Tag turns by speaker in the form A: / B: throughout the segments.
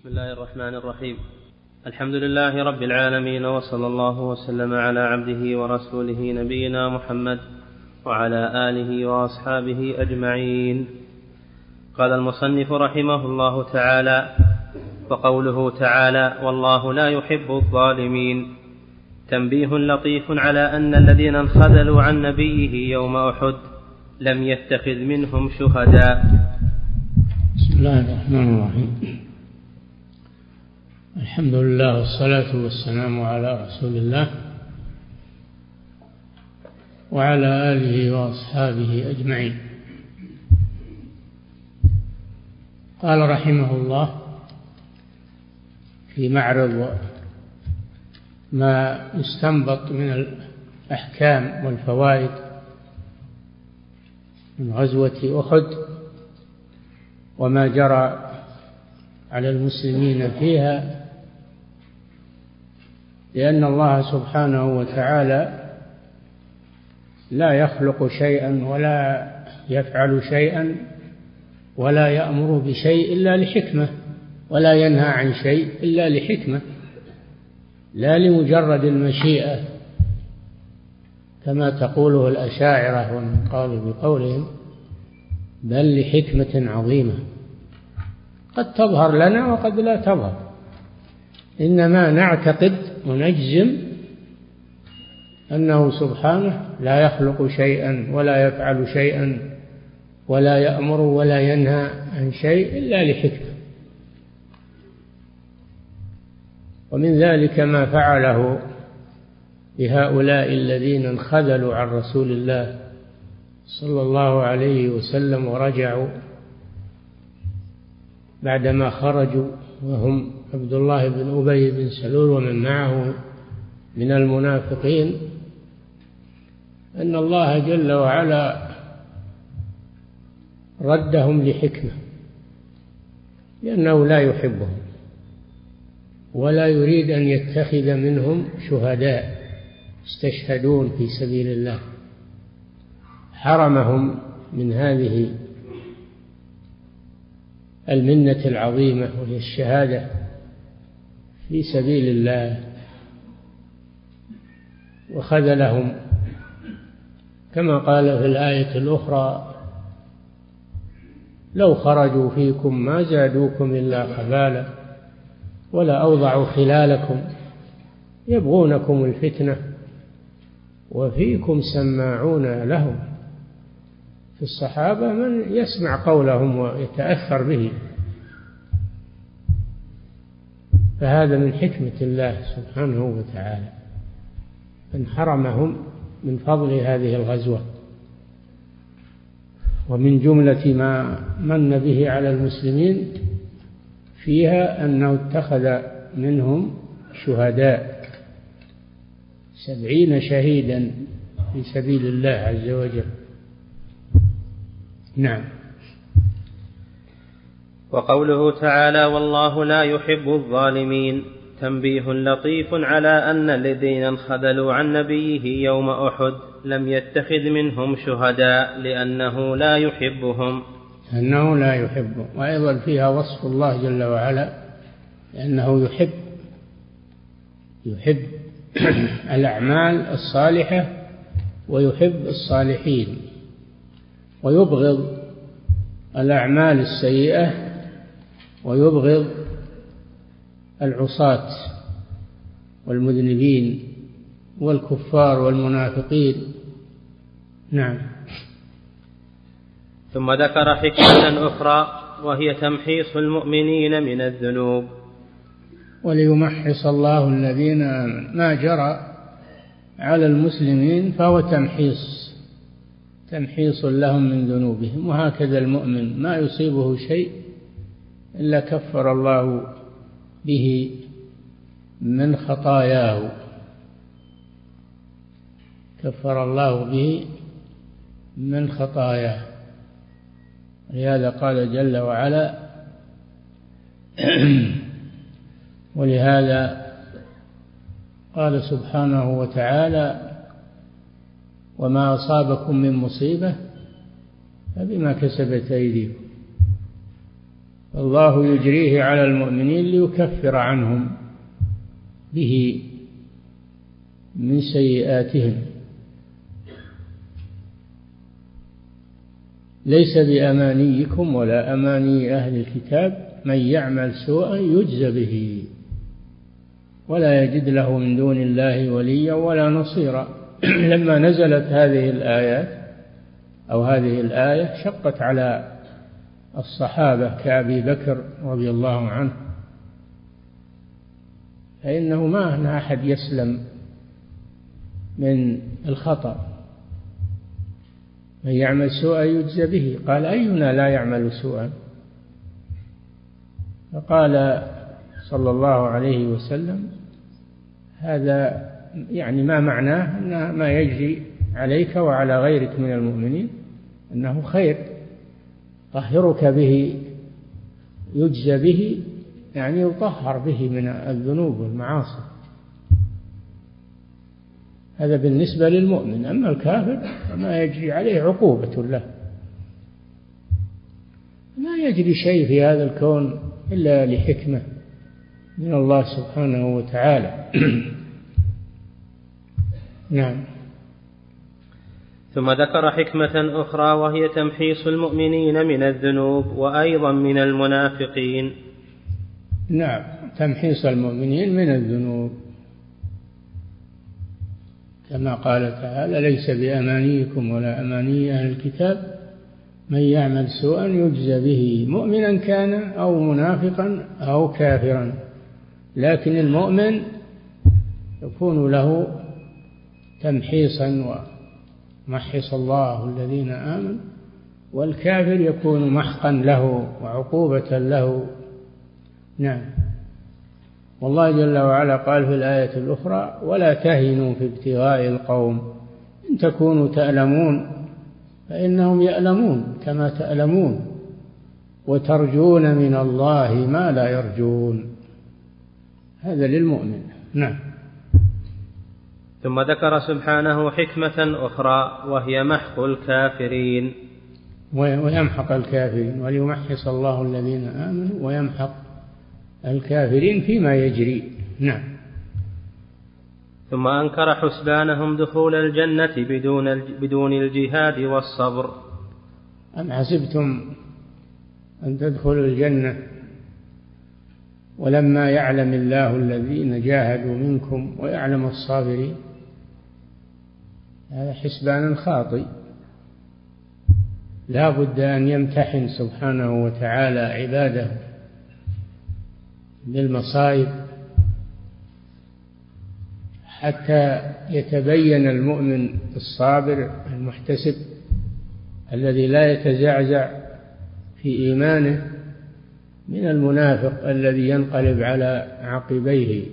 A: بسم الله الرحمن الرحيم. الحمد لله رب العالمين، وصلى الله وسلم على عبده ورسوله نبينا محمد وعلى آله وأصحابه أجمعين. قال المصنف رحمه الله تعالى: وقوله تعالى: والله لا يحب الظالمين، تنبيه لطيف على أن الذين انخذلوا عن نبيه يوم أحد لم يتخذ منهم شهداء.
B: بسم الله الرحمن الرحيم. الحمد لله والصلاة والسلام على رسول الله وعلى آله وأصحابه أجمعين. قال رحمه الله في معرض ما يستنبط من الأحكام والفوائد من غزوة أحد وما جرى على المسلمين فيها، لأن الله سبحانه وتعالى لا يخلق شيئا ولا يفعل شيئا ولا يأمر بشيء إلا لحكمة، ولا ينهى عن شيء إلا لحكمة، لا لمجرد المشيئة كما تقوله الأشاعرة ومن قالوا بقولهم، بل لحكمة عظيمة قد تظهر لنا وقد لا تظهر، إنما نعتقد ونجزم أنه سبحانه لا يخلق شيئا ولا يفعل شيئا ولا يأمر ولا ينهى عن شيء إلا لحكمة. ومن ذلك ما فعله بهؤلاء الذين انخذلوا عن رسول الله صلى الله عليه وسلم ورجعوا بعدما خرجوا، وهم عبد الله بن أبي بن سلول ومن معه من المنافقين، أن الله جل وعلا ردهم لحكمة، لأنه لا يحبهم ولا يريد أن يتخذ منهم شهداء يستشهدون في سبيل الله، حرمهم من هذه المنة العظيمة وهي الشهادة في سبيل الله، وخذلهم كما قال في الآية الأخرى: لو خرجوا فيكم ما زادوكم إلا خبالا ولا أوضعوا خلالكم يبغونكم الفتنة وفيكم سماعون لهم. في الصحابة من يسمع قولهم ويتأثر به، فهذا من حكمة الله سبحانه وتعالى أن حرمهم من فضل هذه الغزوة. ومن جملة ما من به على المسلمين فيها أنه اتخذ منهم شهداء 70 شهيدا في سبيل الله عز وجل. نعم.
A: وقوله تعالى: والله لا يحب الظالمين، تنبيه لطيف على أن الذين انخذلوا عن نبيه يوم أحد لم يتخذ منهم شهداء لأنه لا يحبهم،
B: أنه لا يحبهم. وأيضا فيها وصف الله جل وعلا لأنه يحب الأعمال الصالحة ويحب الصالحين، ويبغض الأعمال السيئة ويبغض العصاة والمذنبين والكفار والمنافقين. نعم.
A: ثم ذكر حكمة أخرى وهي تمحيص المؤمنين من الذنوب.
B: وليمحص الله الذين آمنوا، ما جرى على المسلمين فهو تمحيص لهم من ذنوبهم، وهكذا المؤمن ما يصيبه شيء إلا كفر الله به من خطاياه، كفر الله به من خطاياه. لهذا قال جل وعلا: ولهذا قال سبحانه وتعالى: وما أصابكم من مصيبة فبما كسبت أيديكم الله يجريه على المؤمنين ليكفر عنهم به من سيئاتهم. ليس بأمانيكم ولا أماني أهل الكتاب من يعمل سوءا يجز به ولا يجد له من دون الله وليا ولا نصيرا. لما نزلت هذه الآيات أو هذه الآية شقت على الصحابة كأبي بكر رضي الله عنه، فإنه ما أحد يسلم من الخطأ. من يعمل سوءا يجزى به. قال أينا لا يعمل سوءا؟ فقال صلى الله عليه وسلم هذا يعني ما معناه أن ما يجري عليك وعلى غيرك من المؤمنين أنه خير، طهرك به يجزى به، يعني يطهر به من الذنوب والمعاصي. هذا بالنسبة للمؤمن. أما الكافر فما يجري عليه عقوبة له، ما يجري شيء في هذا الكون إلا لحكمة من الله سبحانه وتعالى. نعم.
A: ثم ذكر حكمة أخرى وهي تمحيص المؤمنين من الذنوب وأيضا من المنافقين.
B: نعم، تمحيص المؤمنين من الذنوب كما قال تعالى ليس بأمانيكم ولا أماني أهل الكتاب من يعمل سوءا يجزى به مؤمنا كان أو منافقا أو كافرا. لكن المؤمن يكون له تمحيصا ومحص الله الذين آمنوا، والكافر يكون محقا له وعقوبة له. نعم. والله جل وعلا قال في الآية الأخرى ولا تهنوا في ابتغاء القوم إن تكونوا تألمون فإنهم يألمون كما تألمون وترجون من الله ما لا يرجون. هذا للمؤمن. نعم.
A: ثم ذكر سبحانه حكمة أخرى وهي محق الكافرين.
B: ويمحق الكافرين وليمحص الله الذين آمنوا ويمحق الكافرين فيما يجري. نعم.
A: ثم أنكر حسبانهم دخول الجنة بدون الجهاد والصبر.
B: أم حسبتم أن تدخلوا الجنة ولما يعلم الله الذين جاهدوا منكم ويعلم الصابرين؟ هذا حسبان خاطئ. لا بد أن يمتحن سبحانه وتعالى عباده بالمصائب حتى يتبين المؤمن الصابر المحتسب الذي لا يتزعزع في إيمانه من المنافق الذي ينقلب على عقبيه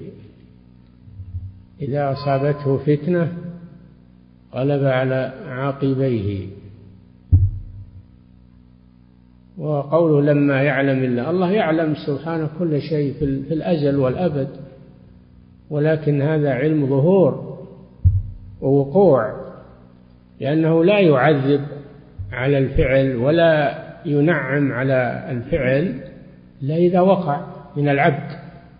B: إذا أصابته فتنة قلب على عقبيه. وقوله لما يعلم الله، الله يعلم سبحانه كل شيء في الأزل والأبد، ولكن هذا علم ظهور ووقوع، لأنه لا يعذب على الفعل ولا ينعم على الفعل إلا إذا وقع من العبد.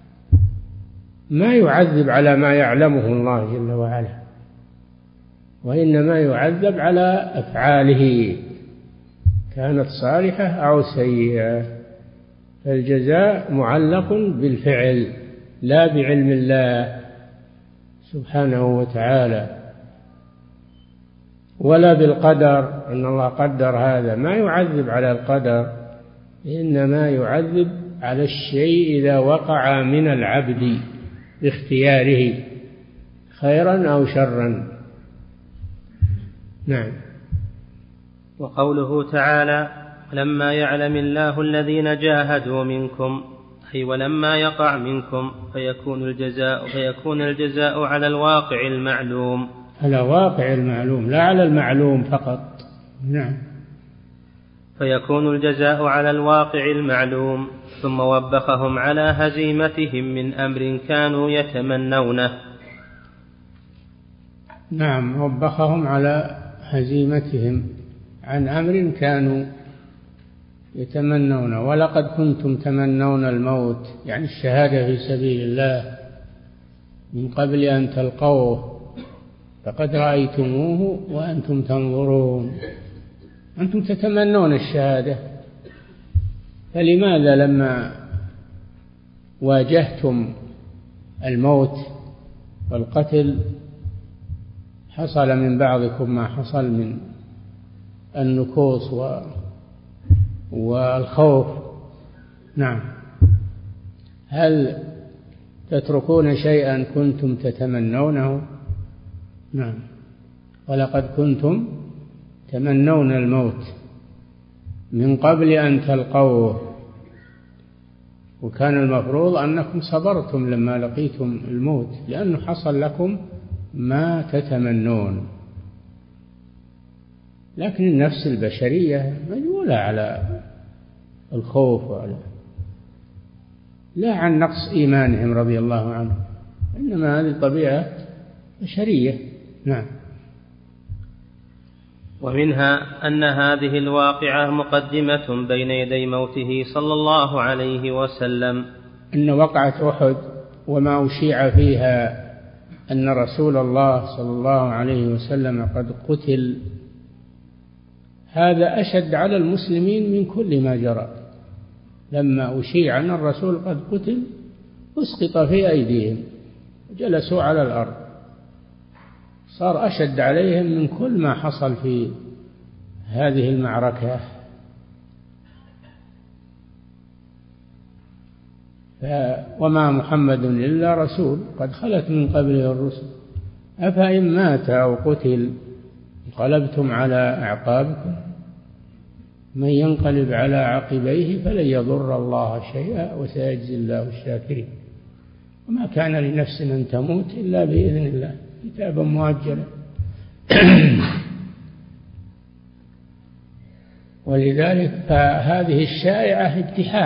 B: ما يعذب على ما يعلمه الله جل وعلا، وإنما يعذب على أفعاله كانت صالحة أو سيئة. فالجزاء معلق بالفعل لا بعلم الله سبحانه وتعالى ولا بالقدر. إن الله قدر هذا، ما يعذب على القدر، إنما يعذب على الشيء إذا وقع من العبد باختياره خيرا أو شرا. نعم.
A: وقوله تعالى لما يعلم الله الذين جاهدوا منكم، أي ولما يقع منكم فيكون الجزاء على الواقع المعلوم.
B: على واقع المعلوم لا على المعلوم فقط. نعم.
A: فيكون الجزاء على الواقع المعلوم. ثم وبخهم على هزيمتهم من أمر كانوا يتمنونه.
B: نعم، وبخهم على هزيمتهم عن أمر كانوا يتمنون ولقد كنتم تمنون الموت، يعني الشهادة في سبيل الله، من قبل أن تلقوه فقد رأيتموه وأنتم تنظرون. أنتم تتمنون الشهادة، فلماذا لما واجهتم الموت والقتل حصل من بعضكم ما حصل من النكوص والخوف؟ نعم. هل تتركون شيئا كنتم تتمنونه؟ نعم. ولقد كنتم تمنون الموت من قبل أن تلقوه، وكان المفروض أنكم صبرتم لما لقيتم الموت، لأنه حصل لكم ما تتمنون. لكن النفس البشرية مجبولة على الخوف لا عن نقص إيمانهم رضي الله عنهم، إنما هذه طبيعة بشرية. نعم.
A: ومنها أن هذه الواقعة مقدمة بين يدي موته صلى الله عليه وسلم،
B: أن وقعة أحد وما أشيع فيها أن رسول الله صلى الله عليه وسلم قد قتل، هذا أشد على المسلمين من كل ما جرى. لما أشيع أن الرسول قد قتل أسقط في أيديهم وجلسوا على الأرض، صار أشد عليهم من كل ما حصل في هذه المعركة. وما محمد إلا رسول قد خلت من قبله الرسل أفإن مات أو قتل انقلبتم على أعقابكم من ينقلب على عقبيه فلن يضر الله شيئا وسيجزي الله الشاكرين. وما كان لنفس أن تموت إلا بإذن الله كتابا مؤجلا. ولذلك فهذه الشائعة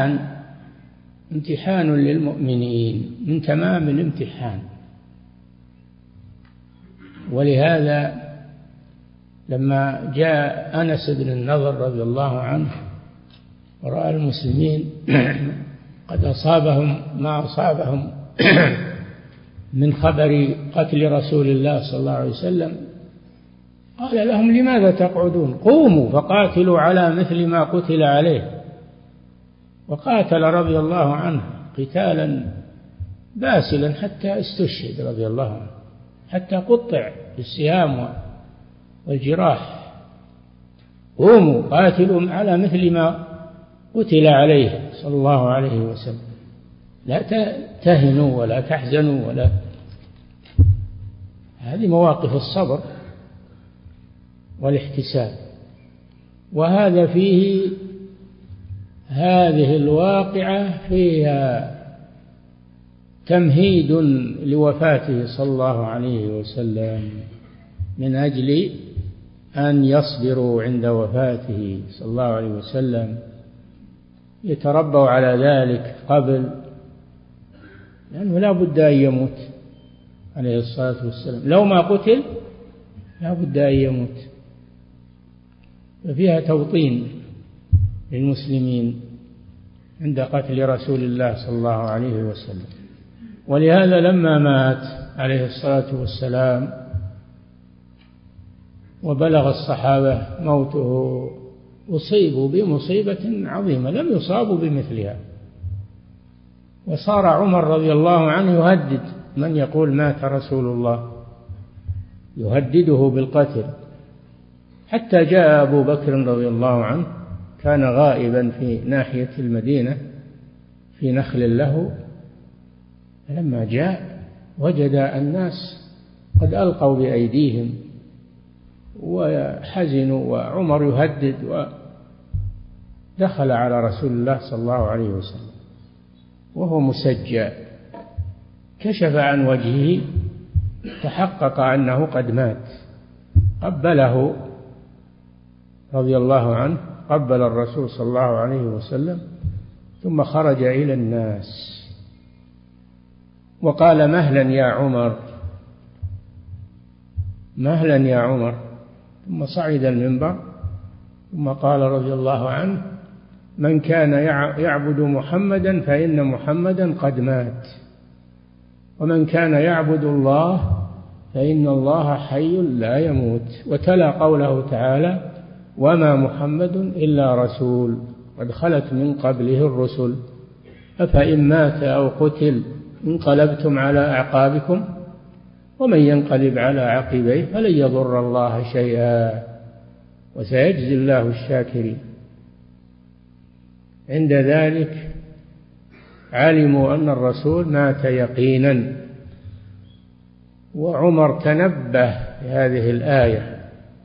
B: امتحان للمؤمنين من تمام الامتحان. ولهذا لما جاء أنس بن النضر رضي الله عنه ورأى المسلمين قد أصابهم ما أصابهم من خبر قتل رسول الله صلى الله عليه وسلم، قال لهم لماذا تقعدون؟ قوموا فقاتلوا على مثل ما قتل عليه. وقاتل رضي الله عنه قتالا باسلا حتى استشهد رضي الله عنه، حتى قطع بالسهام والجراح. قوموا قاتلوا على مثل ما قتل عليه صلى الله عليه وسلم، لا تهنوا ولا تحزنوا ولا. هذه مواقف الصبر والاحتساب. وهذا فيه هذه الواقعة فيها تمهيد لوفاته صلى الله عليه وسلم من أجل أن يصبروا عند وفاته صلى الله عليه وسلم، يتربوا على ذلك قبل، لأنه لا بد أن يموت عليه الصلاة والسلام. لو ما قتل لا بد أن يموت. ففيها توطين للمسلمين عند قتل رسول الله صلى الله عليه وسلم. ولهذا لما مات عليه الصلاة والسلام وبلغ الصحابة موته أصيبوا بمصيبة عظيمة لم يصابوا بمثلها. وصار عمر رضي الله عنه يهدد من يقول مات رسول الله، يهدده بالقتل، حتى جاء أبو بكر رضي الله عنه كان غائبا في ناحية المدينة في نخل له، فلما جاء وجد الناس قد ألقوا بأيديهم وحزنوا، وعمر يهدد، ودخل على رسول الله صلى الله عليه وسلم وهو مسجى، كشف عن وجهه تحقق أنه قد مات، قبله رضي الله عنه، قبل الرسول صلى الله عليه وسلم، ثم خرج إلى الناس وقال مهلا يا عمر، مهلا يا عمر. ثم صعد المنبر ثم قال رضي الله عنه من كان يعبد محمدا فإن محمدا قد مات، ومن كان يعبد الله فإن الله حي لا يموت. وتلا قوله تعالى: وما محمد إلا رسول قد خلت من قبله الرسل أفإن مات أو قتل انقلبتم على أعقابكم ومن ينقلب على عقبيه فلن يضر الله شيئا وسيجزي الله الشاكرين. عند ذلك علموا أن الرسول مات يقينا. وعمر تنبه بهذه الآية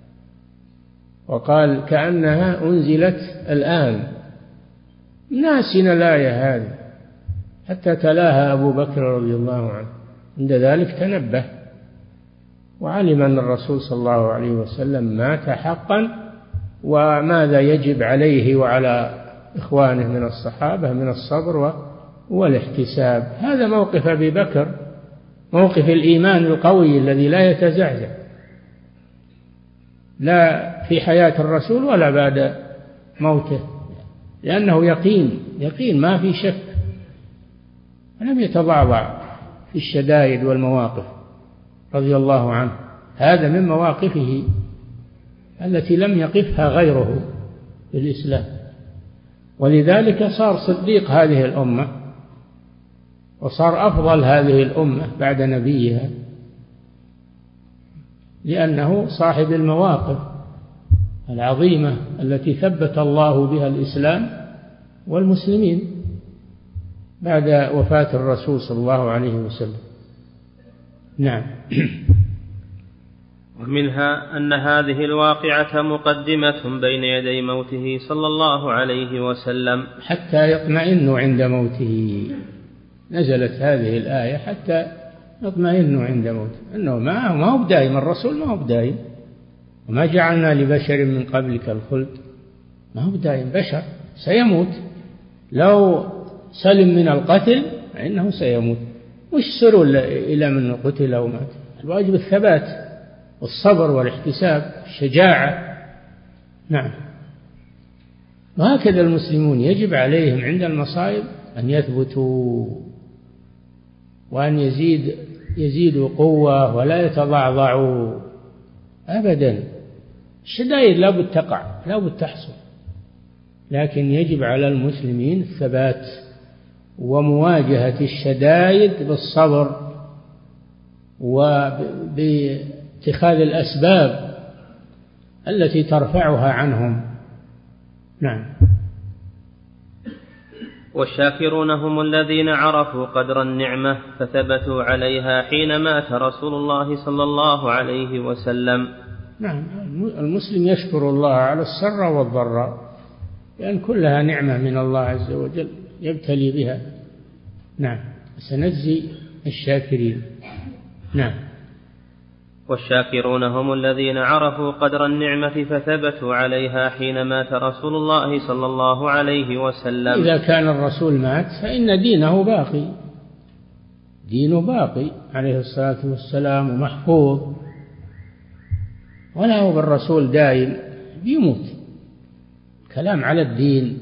B: وقال: كأنها أنزلت الآن، ناسنا الآية هذه، حتى تلاها أبو بكر رضي الله عنه. عند ذلك تنبه وعلم أن الرسول صلى الله عليه وسلم مات حقا، وماذا يجب عليه وعلى إخوانه من الصحابة من الصبر والاحتساب. هذا موقف أبي بكر، موقف الإيمان القوي الذي لا يتزعزع، لا في حياة الرسول ولا بعد موته، لأنه يقين ما في شك، لم يتضعضع في الشدائد والمواقف رضي الله عنه. هذا من مواقفه التي لم يقفها غيره في الإسلام، ولذلك صار صديق هذه الأمة وصار أفضل هذه الأمة بعد نبيها، لأنه صاحب المواقف العظيمة التي ثبت الله بها الإسلام والمسلمين بعد وفاة الرسول صلى الله عليه وسلم. نعم.
A: ومنها أن هذه الواقعة مقدمة بين يدي موته صلى الله عليه وسلم
B: حتى يطمئنوا عند موته. نزلت هذه الآية حتى يطمئنوا عند موته، أنه ما هو بدائم، الرسول ما هو بدائم، وما جعلنا لبشر من قبلك الخلد، ما هو بدائم، بشر سيموت، لو سلم من القتل فإنه سيموت. وش سروا إلى من قتل أو مات؟ الواجب الثبات والصبر والاحتساب، الشجاعة. نعم. وهكذا المسلمون يجب عليهم عند المصائب أن يثبتوا وأن يزيدوا قوة ولا يتضعضعوا أبدا. الشدائد لا بد تقع، لا بد تحصل، لكن يجب على المسلمين الثبات ومواجهة الشدائد بالصبر وباتخاذ الأسباب التي ترفعها عنهم. نعم.
A: والشاكرون هم الذين عرفوا قدر النعمة فثبتوا عليها حين مات رسول الله صلى الله عليه وسلم.
B: نعم. المسلم يشكر الله على السر والضراء، لأن كلها نعمة من الله عز وجل يبتلي بها. نعم. سنجزي الشاكرين. نعم.
A: والشاكرون هم الذين عرفوا قدر النعمة فثبتوا عليها حين مات رسول الله صلى الله عليه وسلم.
B: إذا كان الرسول مات فإن دينه باقي، دينه باقي عليه الصلاة والسلام ومحفوظ، ولا هو بالرسول دائم بيموت. كلام على الدين.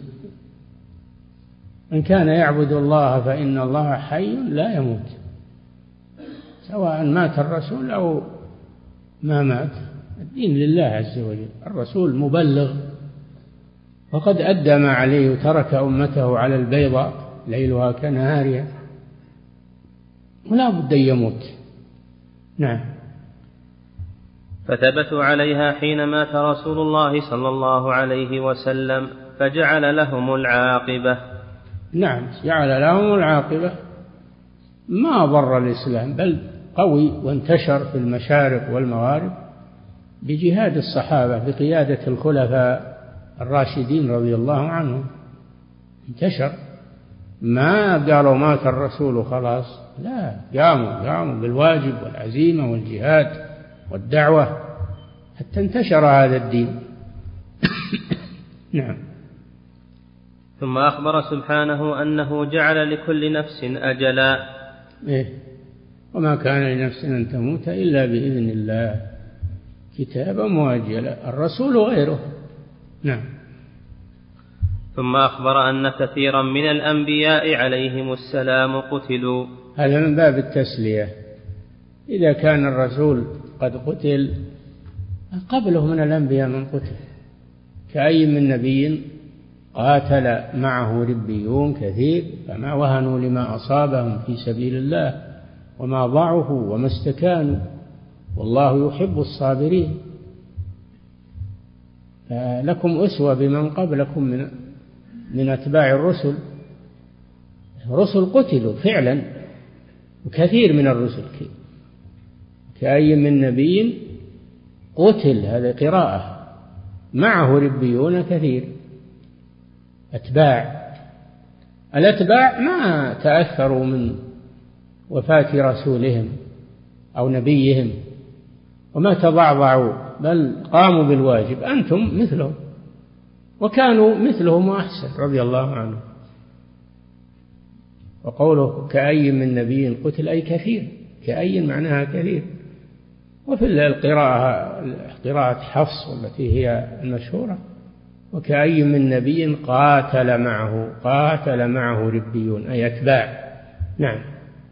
B: من كان يعبد الله فإن الله حي لا يموت، سواء مات الرسول أو ما مات، الدين لله عز وجل. الرسول مبلغ وقد أدى ما عليه وترك أمته على البيضاء ليلها كنهارها، ولا بد أن يموت. نعم.
A: فثبتوا عليها حين مات رسول الله صلى الله عليه وسلم فجعل لهم العاقبة.
B: نعم، جعل لهم العاقبة، ما ضر الإسلام بل قوي وانتشر في المشارق والمغارب بجهاد الصحابة بقيادة الخلفاء الراشدين رضي الله عنهم. انتشر، ما قالوا مات الرسول وخلاص، لا، قاموا بالواجب والعزيمة والجهاد والدعوة حتى انتشر هذا الدين. نعم.
A: ثم أخبر سبحانه أنه جعل لكل نفس أجلا.
B: وما كان لنفس أن تموت إلا بإذن الله كتابا مؤجلا، الرسول وغيره. نعم.
A: ثم أخبر أن كثيرا من الأنبياء عليهم السلام قتلوا.
B: هذا من باب التسلية، إذا كان الرسول قد قتل قبله من الأنبياء من قتل، كأي من نبي قاتل معه ربيون كثير فما وهنوا لما أصابهم في سبيل الله وما ضعفوا وما استكانوا والله يحب الصابرين. لكم أسوة بمن قبلكم من أتباع الرسل. الرسل قتلوا فعلا، وكثير من الرسل كأي من نبي قتل، هذا قراءة، معه ربيون كثير أتباع. الأتباع ما تأثروا من وفاة رسولهم أو نبيهم وما تضعضعوا، بل قاموا بالواجب. أنتم مثلهم وكانوا مثلهم وأحسن رضي الله عنهم. وقوله كأي من نبي قتل أي كثير، كأي معناها كثير. وفي قراءة حفص والتي هي المشهورة وكأي من نبي قاتل معه ربيون أي أتباع. نعم.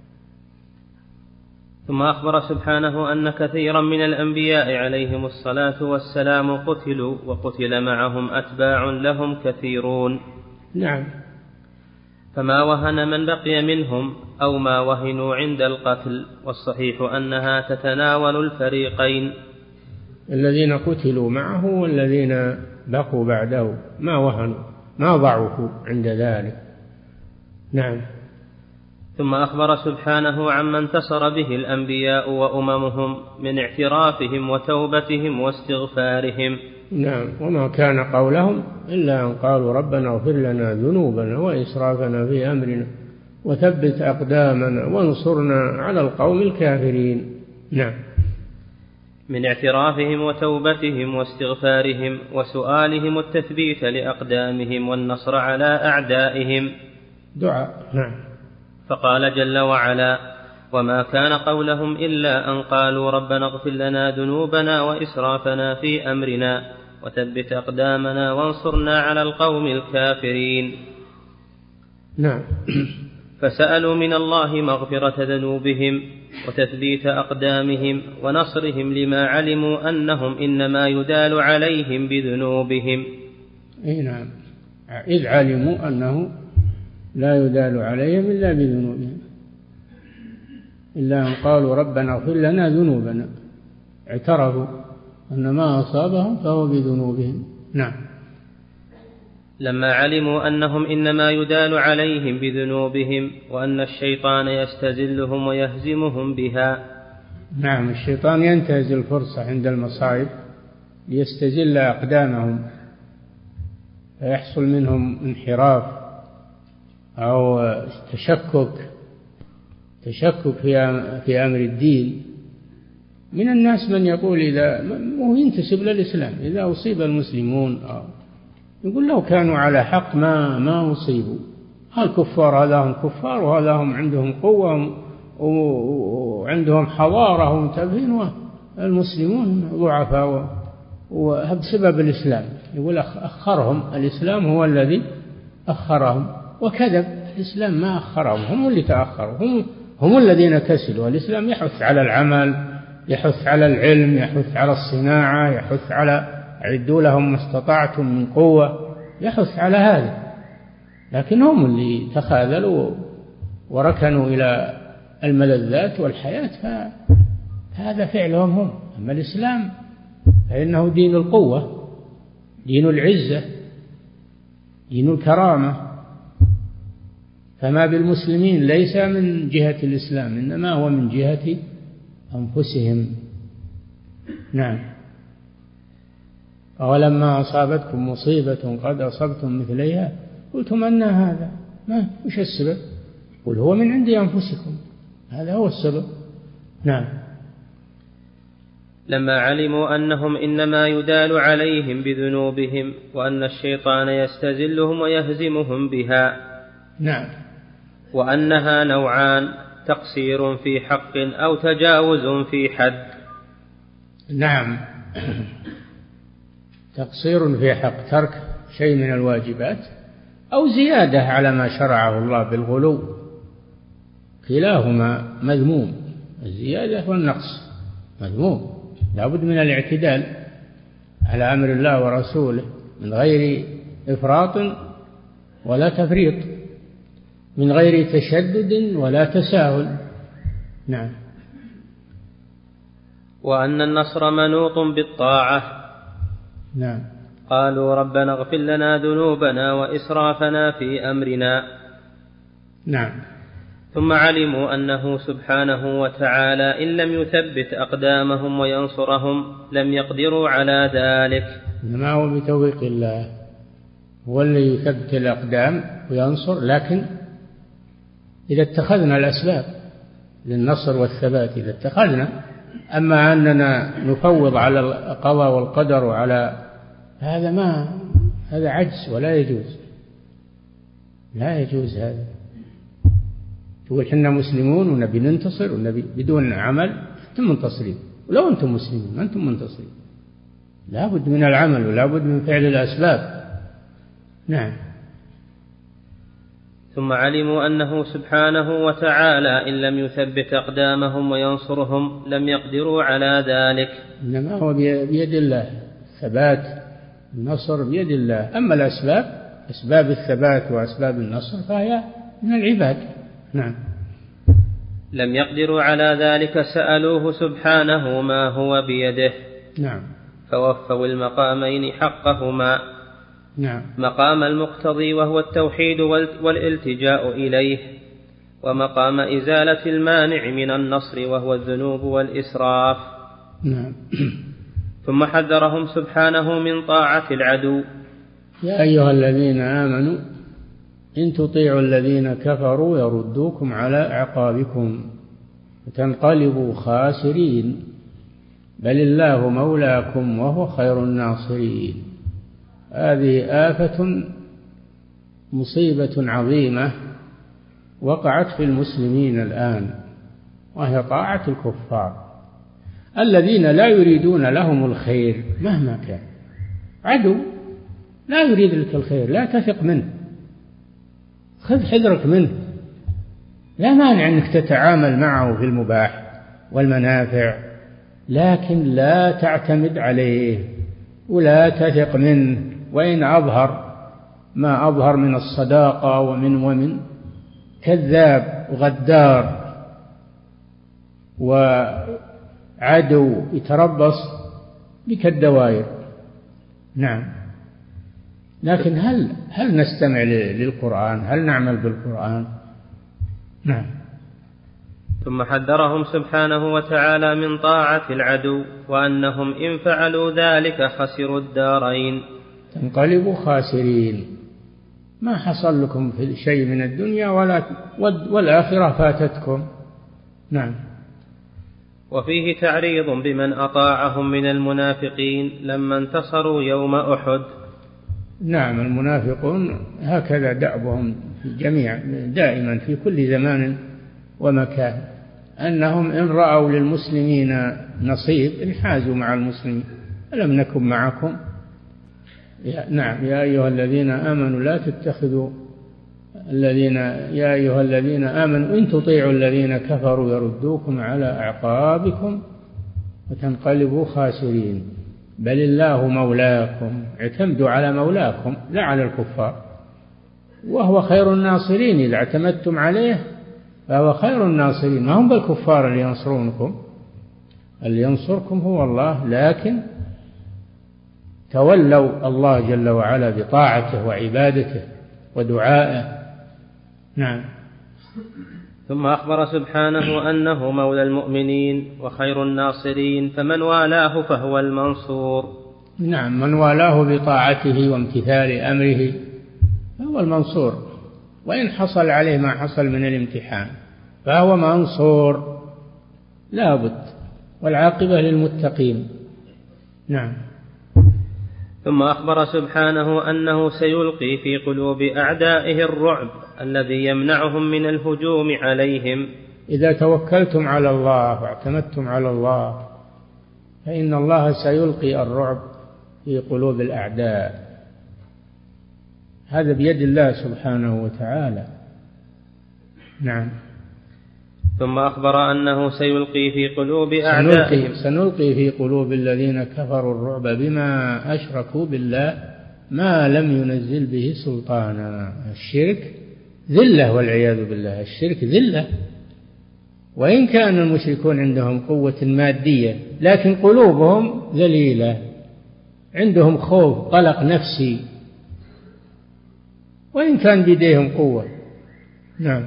A: ثم أخبر سبحانه أن كثيرا من الأنبياء عليهم الصلاة والسلام قتلوا وقتل معهم أتباع لهم كثيرون.
B: نعم.
A: فما وهن من بقي منهم أو ما وهنوا عند القتل، والصحيح أنها تتناول الفريقين.
B: الذين قتلوا معه والذين بقوا بعده ما وهنوا ما ضعفوا عند ذلك. نعم.
A: ثم أخبر سبحانه عما انتصر به الأنبياء وأممهم من اعترافهم وتوبتهم واستغفارهم.
B: نعم. وما كان قولهم إلا أن قالوا ربنا اغفر لنا ذنوبنا وإسرافنا في أمرنا وثبت أقدامنا وانصرنا على القوم الكافرين. نعم.
A: من اعترافهم وتوبتهم واستغفارهم وسؤالهم التثبيت لأقدامهم والنصر على أعدائهم.
B: دعاء. نعم.
A: فقال جل وعلا وما كان قولهم إلا أن قالوا ربنا اغفر لنا ذنوبنا وإسرافنا في أمرنا وثبت أقدامنا وانصرنا على القوم الكافرين.
B: نعم.
A: فسألوا من الله مغفرة ذنوبهم وتثبيت أقدامهم ونصرهم لما علموا أنهم إنما يدال عليهم بذنوبهم.
B: نعم. إذ علموا أنه لا يدال عليهم إلا بذنوبهم، إلا أن قالوا ربنا اغفر لنا ذنوبنا، اعترفوا أن ما أصابهم فهو بذنوبهم. نعم.
A: لما علموا أنهم إنما يدال عليهم بذنوبهم وأن الشيطان يستزلهم ويهزمهم بها.
B: نعم. الشيطان ينتهز الفرصة عند المصائب ليستزل أقدامهم فيحصل منهم انحراف أو تشكك في أمر الدين. من الناس من يقول إذا هو ينتسب للإسلام إذا أصيب المسلمون يقول لو كانوا على حق ما أصيبوا. الكفار هذا هم كفار وهذا هم عندهم قوة وعندهم حضارة ومنتبهين، والمسلمون ضعفاء وبسبب الإسلام. يقول أخرهم الإسلام، هو الذي أخرهم، وكذب. الإسلام ما أخرهم، هم اللي تأخروا، هم الذين كسلوا. الإسلام يحث على العمل، يحث على العلم، يحث على الصناعة، يحث على أعدوا لهم ما استطعتم من قوة، يحث على هذا. لكن هم اللي تخاذلوا وركنوا إلى الملذات والحياة، فهذا فعلهم هم. أما الإسلام فإنه دين القوة، دين العزة، دين الكرامة. فما بالمسلمين ليس من جهة الإسلام، إنما هو من جهة أنفسهم. نعم. أولما أصابتكم مصيبة قد أصبتم مثليها قلتم أن هذا، ما وش السبب؟ قل هو من عند أنفسكم، هذا هو السبب. نعم.
A: لما علموا أنهم إنما يدال عليهم بذنوبهم وأن الشيطان يستزلهم ويهزمهم بها.
B: نعم.
A: وأنها نوعان: تقصير في حق أو تجاوز في حد.
B: نعم. تقصير في حق، ترك شيء من الواجبات، أو زيادة على ما شرعه الله بالغلو، كلاهما مذموم، الزيادة والنقص مذموم. لا بد من الاعتدال على أمر الله ورسوله من غير إفراط ولا تفريط، من غير تشدد ولا تساهل. نعم.
A: وأن النصر منوط بالطاعة.
B: نعم.
A: قالوا ربنا اغفر لنا ذنوبنا وإسرافنا في أمرنا.
B: نعم.
A: ثم علموا أنه سبحانه وتعالى إن لم يثبت أقدامهم وينصرهم لم يقدروا على ذلك.
B: إنما هو بتوفيق الله، هو اللي يثبت الأقدام وينصر، لكن إذا اتخذنا الأسباب للنصر والثبات إذا اتخذنا، أما أننا نفوض على القضاء والقدر وعلى هذا عجز ولا يجوز، لا يجوز هذا. تقول حنا مسلمون ونبي ننتصر ونبي بدون عمل، أنتم منتصرين، ولو أنتم مسلمين ما أنتم منتصرين. لا بد من العمل ولا بد من فعل الأسباب. نعم.
A: ثم علموا أنه سبحانه وتعالى إن لم يثبت أقدامهم وينصرهم لم يقدروا على ذلك.
B: إنما هو بيد الله، ثبات النصر بيد الله، أما الأسباب أسباب الثبات وأسباب النصر فهي من العباد. نعم.
A: لم يقدروا على ذلك سألوه سبحانه ما هو بيده.
B: نعم.
A: فوفوا المقامين حقهما.
B: نعم.
A: مقام المقتضي وهو التوحيد والالتجاء إليه، ومقام إزالة المانع من النصر وهو الذنوب والإسراف.
B: نعم.
A: ثم حذرهم سبحانه من طاعة العدو.
B: يا أيها الذين آمنوا إن تطيعوا الذين كفروا يردوكم على أعقابكم وتنقلبوا خاسرين بل الله مولاكم وهو خير الناصرين. هذه آفة مصيبة عظيمة وقعت في المسلمين الآن، وهي طاعة الكفار الذين لا يريدون لهم الخير مهما كان. عدو لا يريد لك الخير، لا تثق منه، خذ حذرك منه. لا مانع أنك تتعامل معه في المباح والمنافع، لكن لا تعتمد عليه ولا تثق منه، وإن أظهر ما أظهر من الصداقة ومن كذاب وغدار وعدو يتربص بك الدوائر. نعم. لكن هل نستمع للقرآن؟ هل نعمل بالقرآن؟ نعم.
A: ثم حذرهم سبحانه وتعالى من طاعة العدو، وأنهم إن فعلوا ذلك خسروا الدارين،
B: تنقلبوا خاسرين، ما حصل لكم في شيء من الدنيا والآخرة فاتتكم. نعم.
A: وفيه تعريض بمن أطاعهم من المنافقين لما انتصروا يوم أحد.
B: نعم. المنافقون هكذا دأبهم دائما في كل زمان ومكان، أنهم إن رأوا للمسلمين نصيب انحازوا مع المسلمين. ألم نكن معكم؟ نعم. يا أيها الذين آمنوا لا تتخذوا يا أيها الذين آمنوا إن تطيعوا الذين كفروا يردوكم على أعقابكم وتنقلبوا خاسرين بل الله مولاكم. اعتمدوا على مولاكم لا على الكفار، وهو خير الناصرين. إذا اعتمدتم عليه فهو خير الناصرين. ما هم بالكفار اللي ينصرونكم، اللي ينصركم هو الله، لكن تولوا الله جل وعلا بطاعته وعبادته ودعائه. نعم.
A: ثم أخبر سبحانه أنه مولى المؤمنين وخير الناصرين، فمن والاه فهو المنصور.
B: نعم. من والاه بطاعته وامتثال أمره فهو المنصور، وإن حصل عليه ما حصل من الامتحان فهو منصور لا بد، والعاقبة للمتقين. نعم.
A: ثم أخبر سبحانه أنه سيلقي في قلوب أعدائه الرعب الذي يمنعهم من الهجوم عليهم.
B: إذا توكلتم على الله واعتمدتم على الله فإن الله سيلقي الرعب في قلوب الأعداء هذا بيد الله سبحانه وتعالى. نعم.
A: ثم أخبر أنه سيلقي في قلوب أعدائهم
B: سنلقي في قلوب الذين كفروا الرعب بما أشركوا بالله ما لم ينزل به سلطانا. الشرك ذلة والعياذ بالله، الشرك ذلة، وإن كان المشركون عندهم قوة مادية لكن قلوبهم ذليلة، عندهم خوف قلق نفسي وإن كان بيديهم قوة. نعم.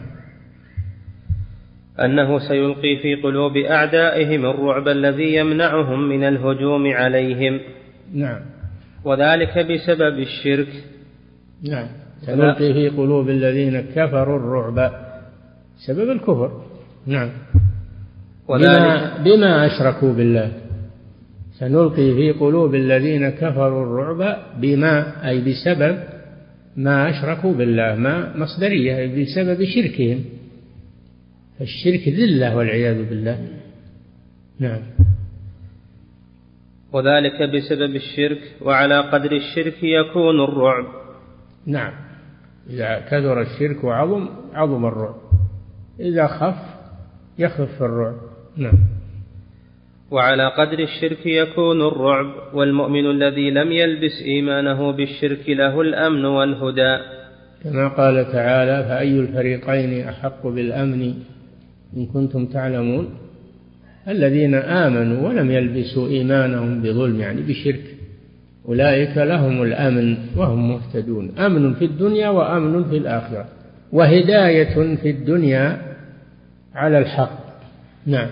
A: أنه سيلقي في قلوب أعدائهم الرعب الذي يمنعهم من الهجوم عليهم.
B: نعم.
A: وذلك بسبب الشرك.
B: نعم. سنلقي في قلوب الذين كفروا الرعب سبب الكفر. نعم. بما أشركوا بالله. سنلقي في قلوب الذين كفروا الرعب بما أي بسبب ما أشركوا بالله، ما مصدرية أي بسبب شركهم، فالشرك ذلة والعياذ بالله. نعم.
A: وذلك بسبب الشرك، وعلى قدر الشرك يكون الرعب.
B: نعم. إذا كثر الشرك عظم الرعب، إذا خف يخف الرعب. نعم.
A: وعلى قدر الشرك يكون الرعب، والمؤمن الذي لم يلبس إيمانه بالشرك له الأمن والهدى،
B: كما قال تعالى: فأي الفريقين أحق بالأمن إن كنتم تعلمون. الذين آمنوا ولم يلبسوا إيمانهم بظلم يعني بشرك أولئك لهم الأمن وهم مهتدون، أمن في الدنيا وأمن في الآخرة، وهداية في الدنيا على الحق. نعم.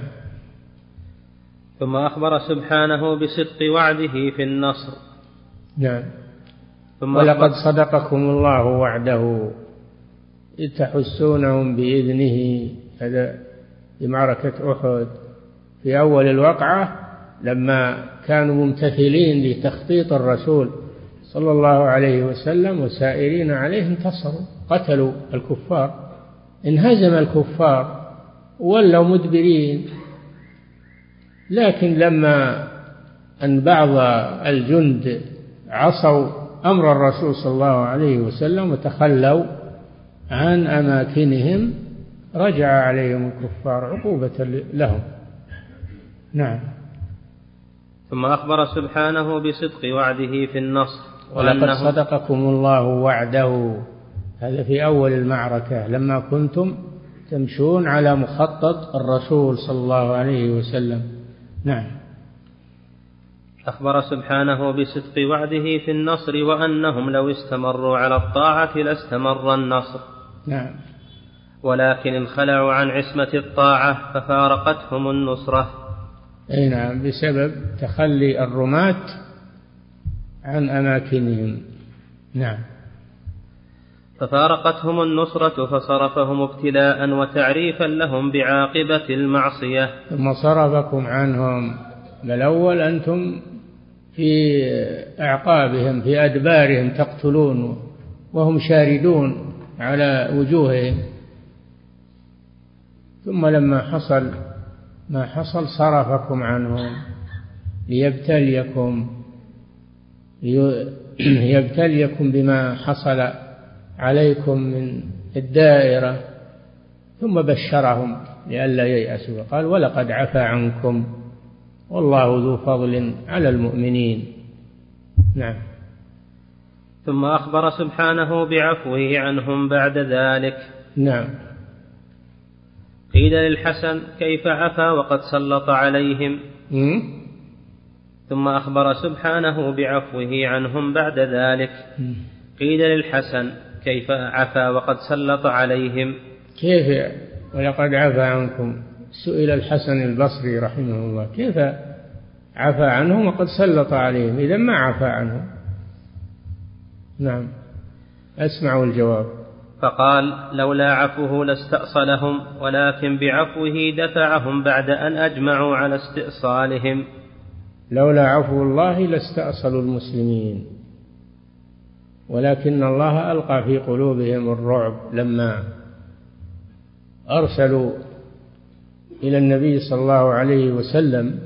A: ثم أخبر سبحانه بصدق وعده في النصر.
B: نعم. ولقد صدقكم الله وعده إذ تحسونهم بإذنه، هذا في معركة أحد في أول الوقعة لما كانوا ممتثلين لتخطيط الرسول صلى الله عليه وسلم وسائرين عليه انتصروا، قتلوا الكفار، انهزم الكفار ولوا مدبرين. لكن لما أن بعض الجند عصوا أمر الرسول صلى الله عليه وسلم وتخلوا عن أماكنهم رجع عليهم الكفار عقوبة لهم. نعم.
A: ثم أخبر سبحانه بصدق وعده في النصر.
B: ولقد صدقكم الله وعده، هذا في أول المعركة لما كنتم تمشون على مخطط الرسول صلى الله عليه وسلم. نعم.
A: أخبر سبحانه بصدق وعده في النصر، وأنهم لو استمروا على الطاعة لاستمر النصر.
B: نعم.
A: ولكن انخلعوا عن عصمة الطاعة ففارقتهم النصرة.
B: أي نعم، بسبب تخلي الرماة عن أماكنهم. نعم.
A: ففارقتهم النصرة فصرفهم ابتلاء وتعريفا لهم بعاقبة المعصية.
B: ثم صرفكم عنهم، الأول أنتم في أعقابهم في أدبارهم تقتلون وهم شاردون على وجوههم، ثم لما حصل ما حصل صرفكم عنهم ليبتليكم بما حصل عليكم من الدائرة، ثم بشرهم لئلا ييأسوا، قال: ولقد عفا عنكم والله ذو فضل على المؤمنين. نعم.
A: ثم أخبر سبحانه بعفوه عنهم بعد ذلك.
B: نعم.
A: قيل للحسن: كيف عفا وقد سلط عليهم؟ ثم أخبر سبحانه بعفوه عنهم بعد ذلك. قيل للحسن: كيف عفا وقد سلط عليهم؟
B: كيف ولقد عفا عنكم؟ سئل الحسن البصري رحمه الله: كيف عفا عنهم وقد سلط عليهم؟ إذا ما عفا عنهم. نعم. أسمعوا الجواب.
A: فقال: لولا عفوه لاستأصلهم، ولكن بعفوه دفعهم بعد أن أجمعوا على استئصالهم.
B: لولا عفو الله لاستأصلوا المسلمين، ولكن الله ألقى في قلوبهم الرعب لما أرسلوا إلى النبي صلى الله عليه وسلم: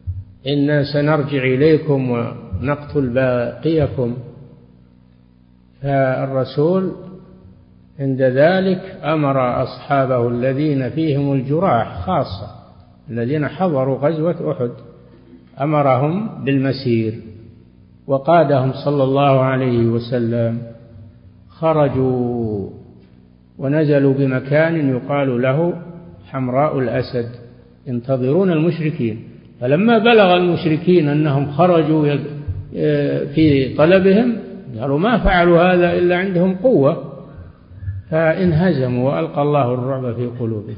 B: إنا سنرجع إليكم ونقتل باقيكم. فالرسول عند ذلك أمر أصحابه الذين فيهم الجراح خاصة الذين حضروا غزوة أحد أمرهم بالمسير وقادهم صلى الله عليه وسلم. خرجوا ونزلوا بمكان يقال له حمراء الأسد ينتظرون المشركين. فلما بلغ المشركين أنهم خرجوا في طلبهم قالوا ما فعلوا هذا إلا عندهم قوة، فانهزموا وألقى الله الرعب في قلوبهم.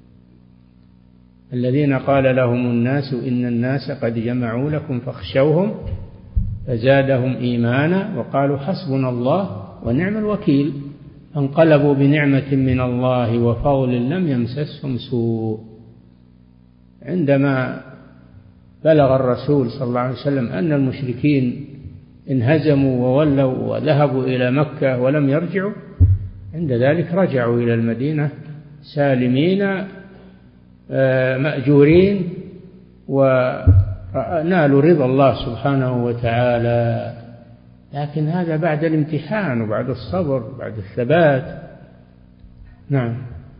B: الذين قال لهم الناس إن الناس قد جمعوا لكم فاخشوهم فزادهم إيمانا وقالوا حسبنا الله ونعم الوكيل. فانقلبوا بنعمة من الله وفضل لم يمسسهم سوء. عندما بلغ الرسول صلى الله عليه وسلم أن المشركين انهزموا وولوا وذهبوا إلى مكة ولم يرجعوا، عند ذلك رجعوا إلى المدينة سالمين مأجورين ونالوا رضا الله سبحانه وتعالى. لكن هذا بعد الامتحان وبعد الصبر وبعد الثبات. نعم.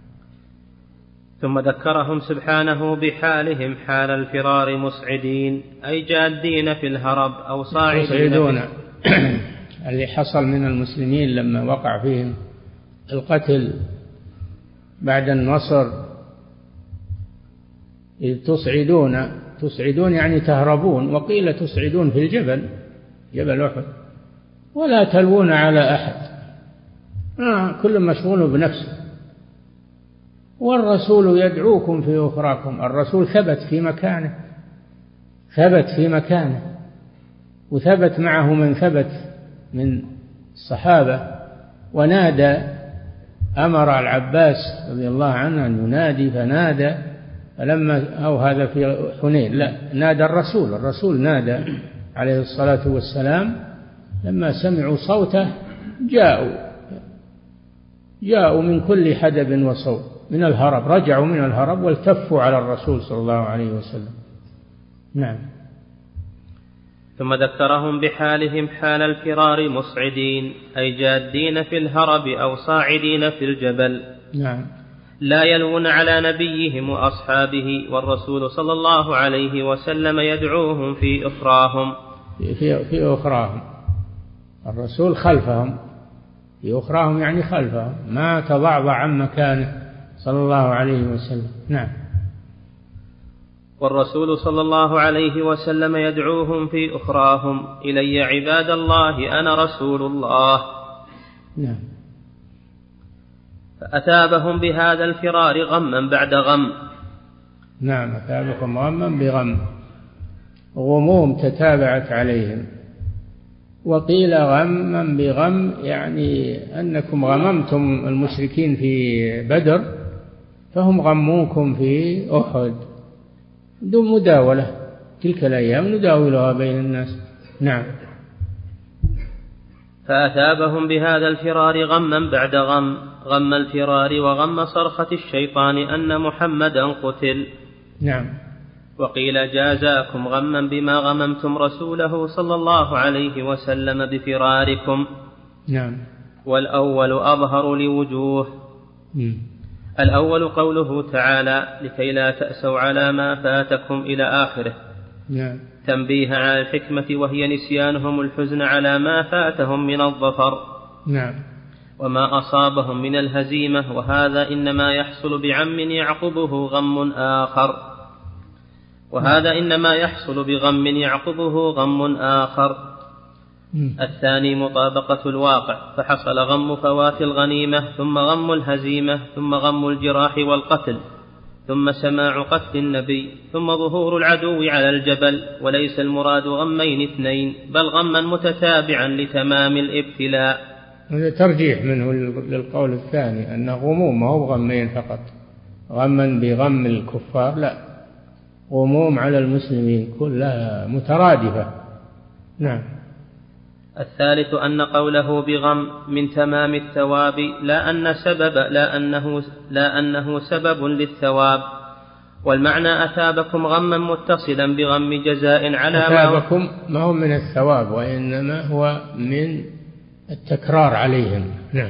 A: ثم ذكرهم سبحانه بحالهم حال الفرار مسعدين أي جادين في الهرب أو صاعدين
B: اللي حصل من المسلمين لما وقع فيهم القتل بعد النصر. إذ تصعدون يعني تهربون، وقيل تصعدون في الجبل جبل أحد ولا تلوون على أحد، كل مشغول بنفسه. والرسول يدعوكم في أخراكم. الرسول ثبت في مكانه وثبت معه من ثبت من الصحابة ونادى. أمر العباس رضي الله عنه أن ينادي فنادى، فلما أو هذا في حنين لا نادى الرسول نادى عليه الصلاة والسلام. لما سمعوا صوته جاءوا من كل حدب وصوب من الهرب، رجعوا من الهرب والتفوا على الرسول صلى الله عليه وسلم. نعم.
A: ثم ذكرهم بحالهم حال الفرار مسعدين أي جادين في الهرب أو صاعدين في الجبل.
B: نعم.
A: لا يلوون على نبيهم وأصحابه والرسول صلى الله عليه وسلم يدعوهم في أخراهم.
B: في أخراهم الرسول خلفهم، في أخراهم يعني خلفهم، ما تضعضع عن مكانه صلى الله عليه وسلم. نعم.
A: والرسول صلى الله عليه وسلم يدعوهم في أخراهم إلي عباد الله أنا رسول الله.
B: نعم.
A: فأثابهم بهذا الفرار غما بعد غم.
B: نعم. أثابكم غما بغم، غموم تتابعت عليهم. وقيل غما بغم يعني أنكم غممتم المشركين في بدر فهم غموكم في أحد دون مداولة. تلك الأيام نداولها بين الناس. نعم.
A: فأثابهم بهذا الفرار غما بعد غم، غم الفرار وغم صرخة الشيطان أن محمدا قتل.
B: نعم.
A: وقيل جازاكم غما بما غممتم رسوله صلى الله عليه وسلم بفراركم.
B: نعم.
A: والأول أظهر لوجوه. الأول قوله تعالى لكي لا تأسوا على ما فاتكم إلى آخره.
B: نعم.
A: تنبيه على الحكمة وهي نسيانهم الحزن على ما فاتهم من الظفر.
B: نعم.
A: وما أصابهم من الهزيمة، وهذا إنما يحصل بعم يعقبه غم آخر، وهذا إنما يحصل بغم يعقبه غم آخر. الثاني مطابقة الواقع، فحصل غم فوات الغنيمة ثم غم الهزيمة ثم غم الجراح والقتل ثم سماع قتل النبي ثم ظهور العدو على الجبل. وليس المراد غمين اثنين بل غما متتابعا لتمام الابتلاء.
B: هذا ترجيح منه للقول الثاني أن غموم ما هو غمين فقط، غما بغم الكفار لا، غموم على المسلمين كلها مترادفة. نعم.
A: الثالث أن قوله بغم من تمام الثواب لا أنه سبب للثواب، والمعنى أثابكم غما متصلا بغم جزاء على
B: أثابكم ما هو من الثواب وإنما هو من التكرار عليهم. نعم.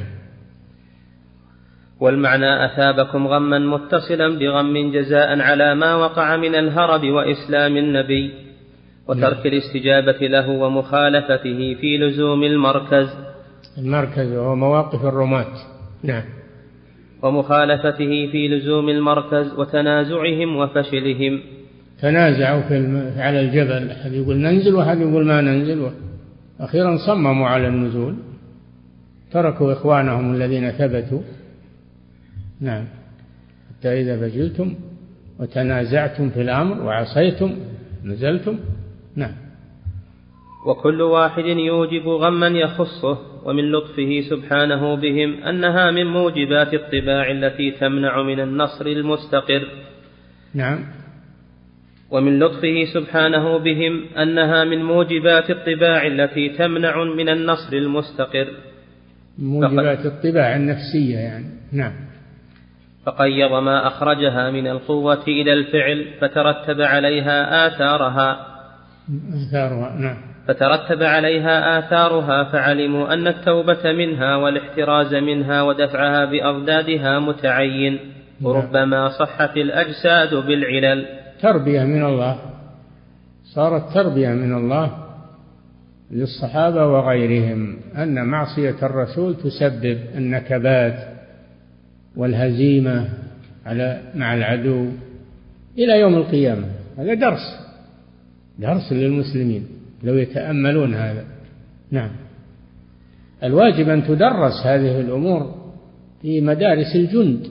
A: والمعنى أثابكم غما متصلا بغم جزاء على ما وقع من الهرب وإسلام النبي وترك الاستجابة له ومخالفته في لزوم
B: المركز وهو مواقف الرماة. نعم.
A: ومخالفته في لزوم المركز وتنازعهم وفشلهم.
B: تنازعوا على الجبل، أحد يقول ننزل وأحد يقول ما ننزل، أخيرا صمموا على النزول، تركوا إخوانهم الذين ثبتوا. نعم. حتى إذا فشلتم وتنازعتم في الأمر وعصيتم نزلتم. نعم.
A: وكل واحد يوجب غما يخصه، ومن لطفه سبحانه بهم أنها من موجبات الطباع التي تمنع من النصر المستقر.
B: نعم.
A: ومن لطفه سبحانه بهم أنها من موجبات الطباع التي تمنع من النصر المستقر.
B: موجبات الطباع النفسية يعني. نعم.
A: فقيض ما أخرجها من القوة إلى الفعل فترتب عليها آثارها.
B: نعم.
A: فترتب عليها آثارها، فعلموا أن التوبة منها والاحتراز منها ودفعها بأضدادها متعين، وربما صحت الأجساد بالعلل.
B: تربية من الله، صارت تربية من الله للصحابة وغيرهم أن معصية الرسول تسبب النكبات والهزيمة مع العدو إلى يوم القيامة. هذا درس للمسلمين لو يتأملون هذا. نعم. الواجب أن تدرس هذه الأمور في مدارس الجند،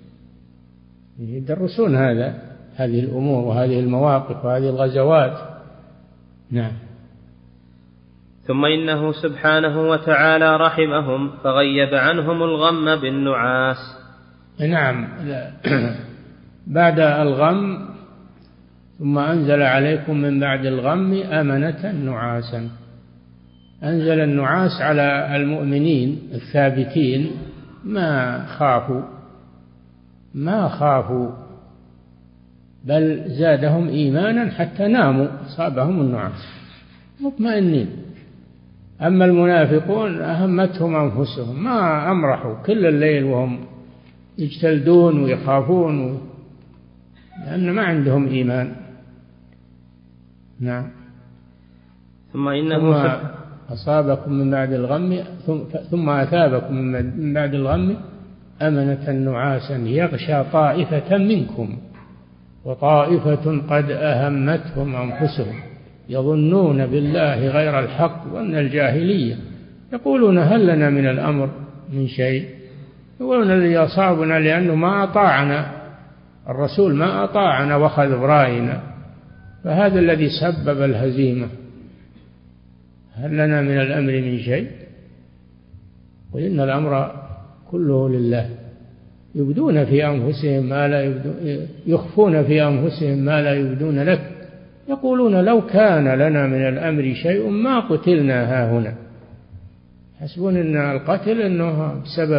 B: يدرسون هذه الأمور وهذه المواقف وهذه الغزوات. نعم.
A: ثم إنه سبحانه وتعالى رحمهم فغيب عنهم الغم بالنعاس.
B: نعم. بعد الغم ثم أنزل عليكم من بعد الغم أمنة نعاسا. أنزل النعاس على المؤمنين الثابتين، ما خافوا بل زادهم إيمانا حتى ناموا أصابهم النعاس مطمئنين. أما المنافقون أهمتهم أنفسهم، ما أمرحوا كل الليل وهم يجتلدون ويخافون لأن ما عندهم إيمان. نعم.
A: ثم إنه
B: أصابكم من بعد الغم ثم أثابكم من بعد الغم أمنة نعاسا يغشى طائفة منكم وطائفة قد أهمتهم أنفسهم يظنون بالله غير الحق وأن الجاهلية يقولون هل لنا من الأمر من شيء. يقولون الذي أصابنا لأنه ما أطاعنا الرسول، ما أطاعنا وأخذ برأينا، فهذا الذي سبب الهزيمة. هل لنا من الأمر من شيء؟ وإن الأمر كله لله. يبدون في أنفسهم ما لا يخفون في أنفسهم ما لا يبدون لك. يقولون لو كان لنا من الأمر شيء ما قتلنا هاهنا. يحسبون أن القتل أنه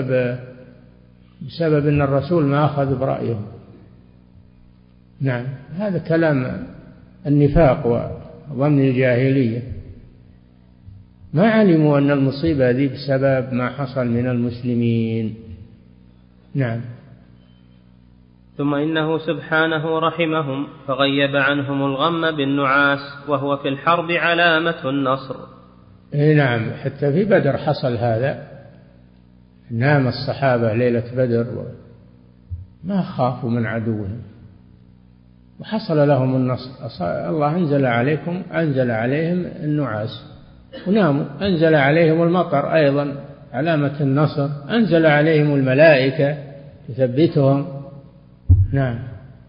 B: بسبب أن الرسول ما أخذ برأيهم. نعم. هذا كلام النفاق وضمن الجاهلية. ما علموا أن المصيبة ذي بسبب ما حصل من المسلمين. نعم.
A: ثم إنه سبحانه رحمهم فغيب عنهم الغم بالنعاس، وهو في الحرب علامة النصر.
B: نعم. حتى في بدر حصل هذا، نام الصحابة ليلة بدر ما خافوا من عدوهم وحصل لهم النصر. الله أنزل عليهم النعاس وناموا. أنزل عليهم المطر أيضا علامة النصر. أنزل عليهم الملائكة تثبتهم. نعم.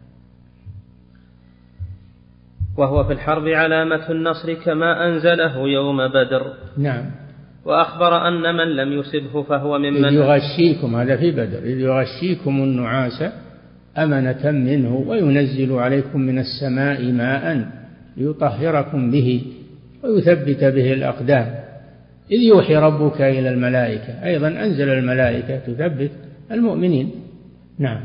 A: وهو في الحرب علامة النصر كما أنزله يوم بدر.
B: نعم.
A: وأخبر أن من لم يصبه فهو ممن
B: إذ يغشيكم، هذا في بدر، إذ يغشيكم النعاس أمنة منه وينزل عليكم من السماء ماء ليطهركم به ويثبت به الأقدام. إذ يوحي ربك إلى الملائكة، أيضا أنزل الملائكة تثبت المؤمنين. نعم.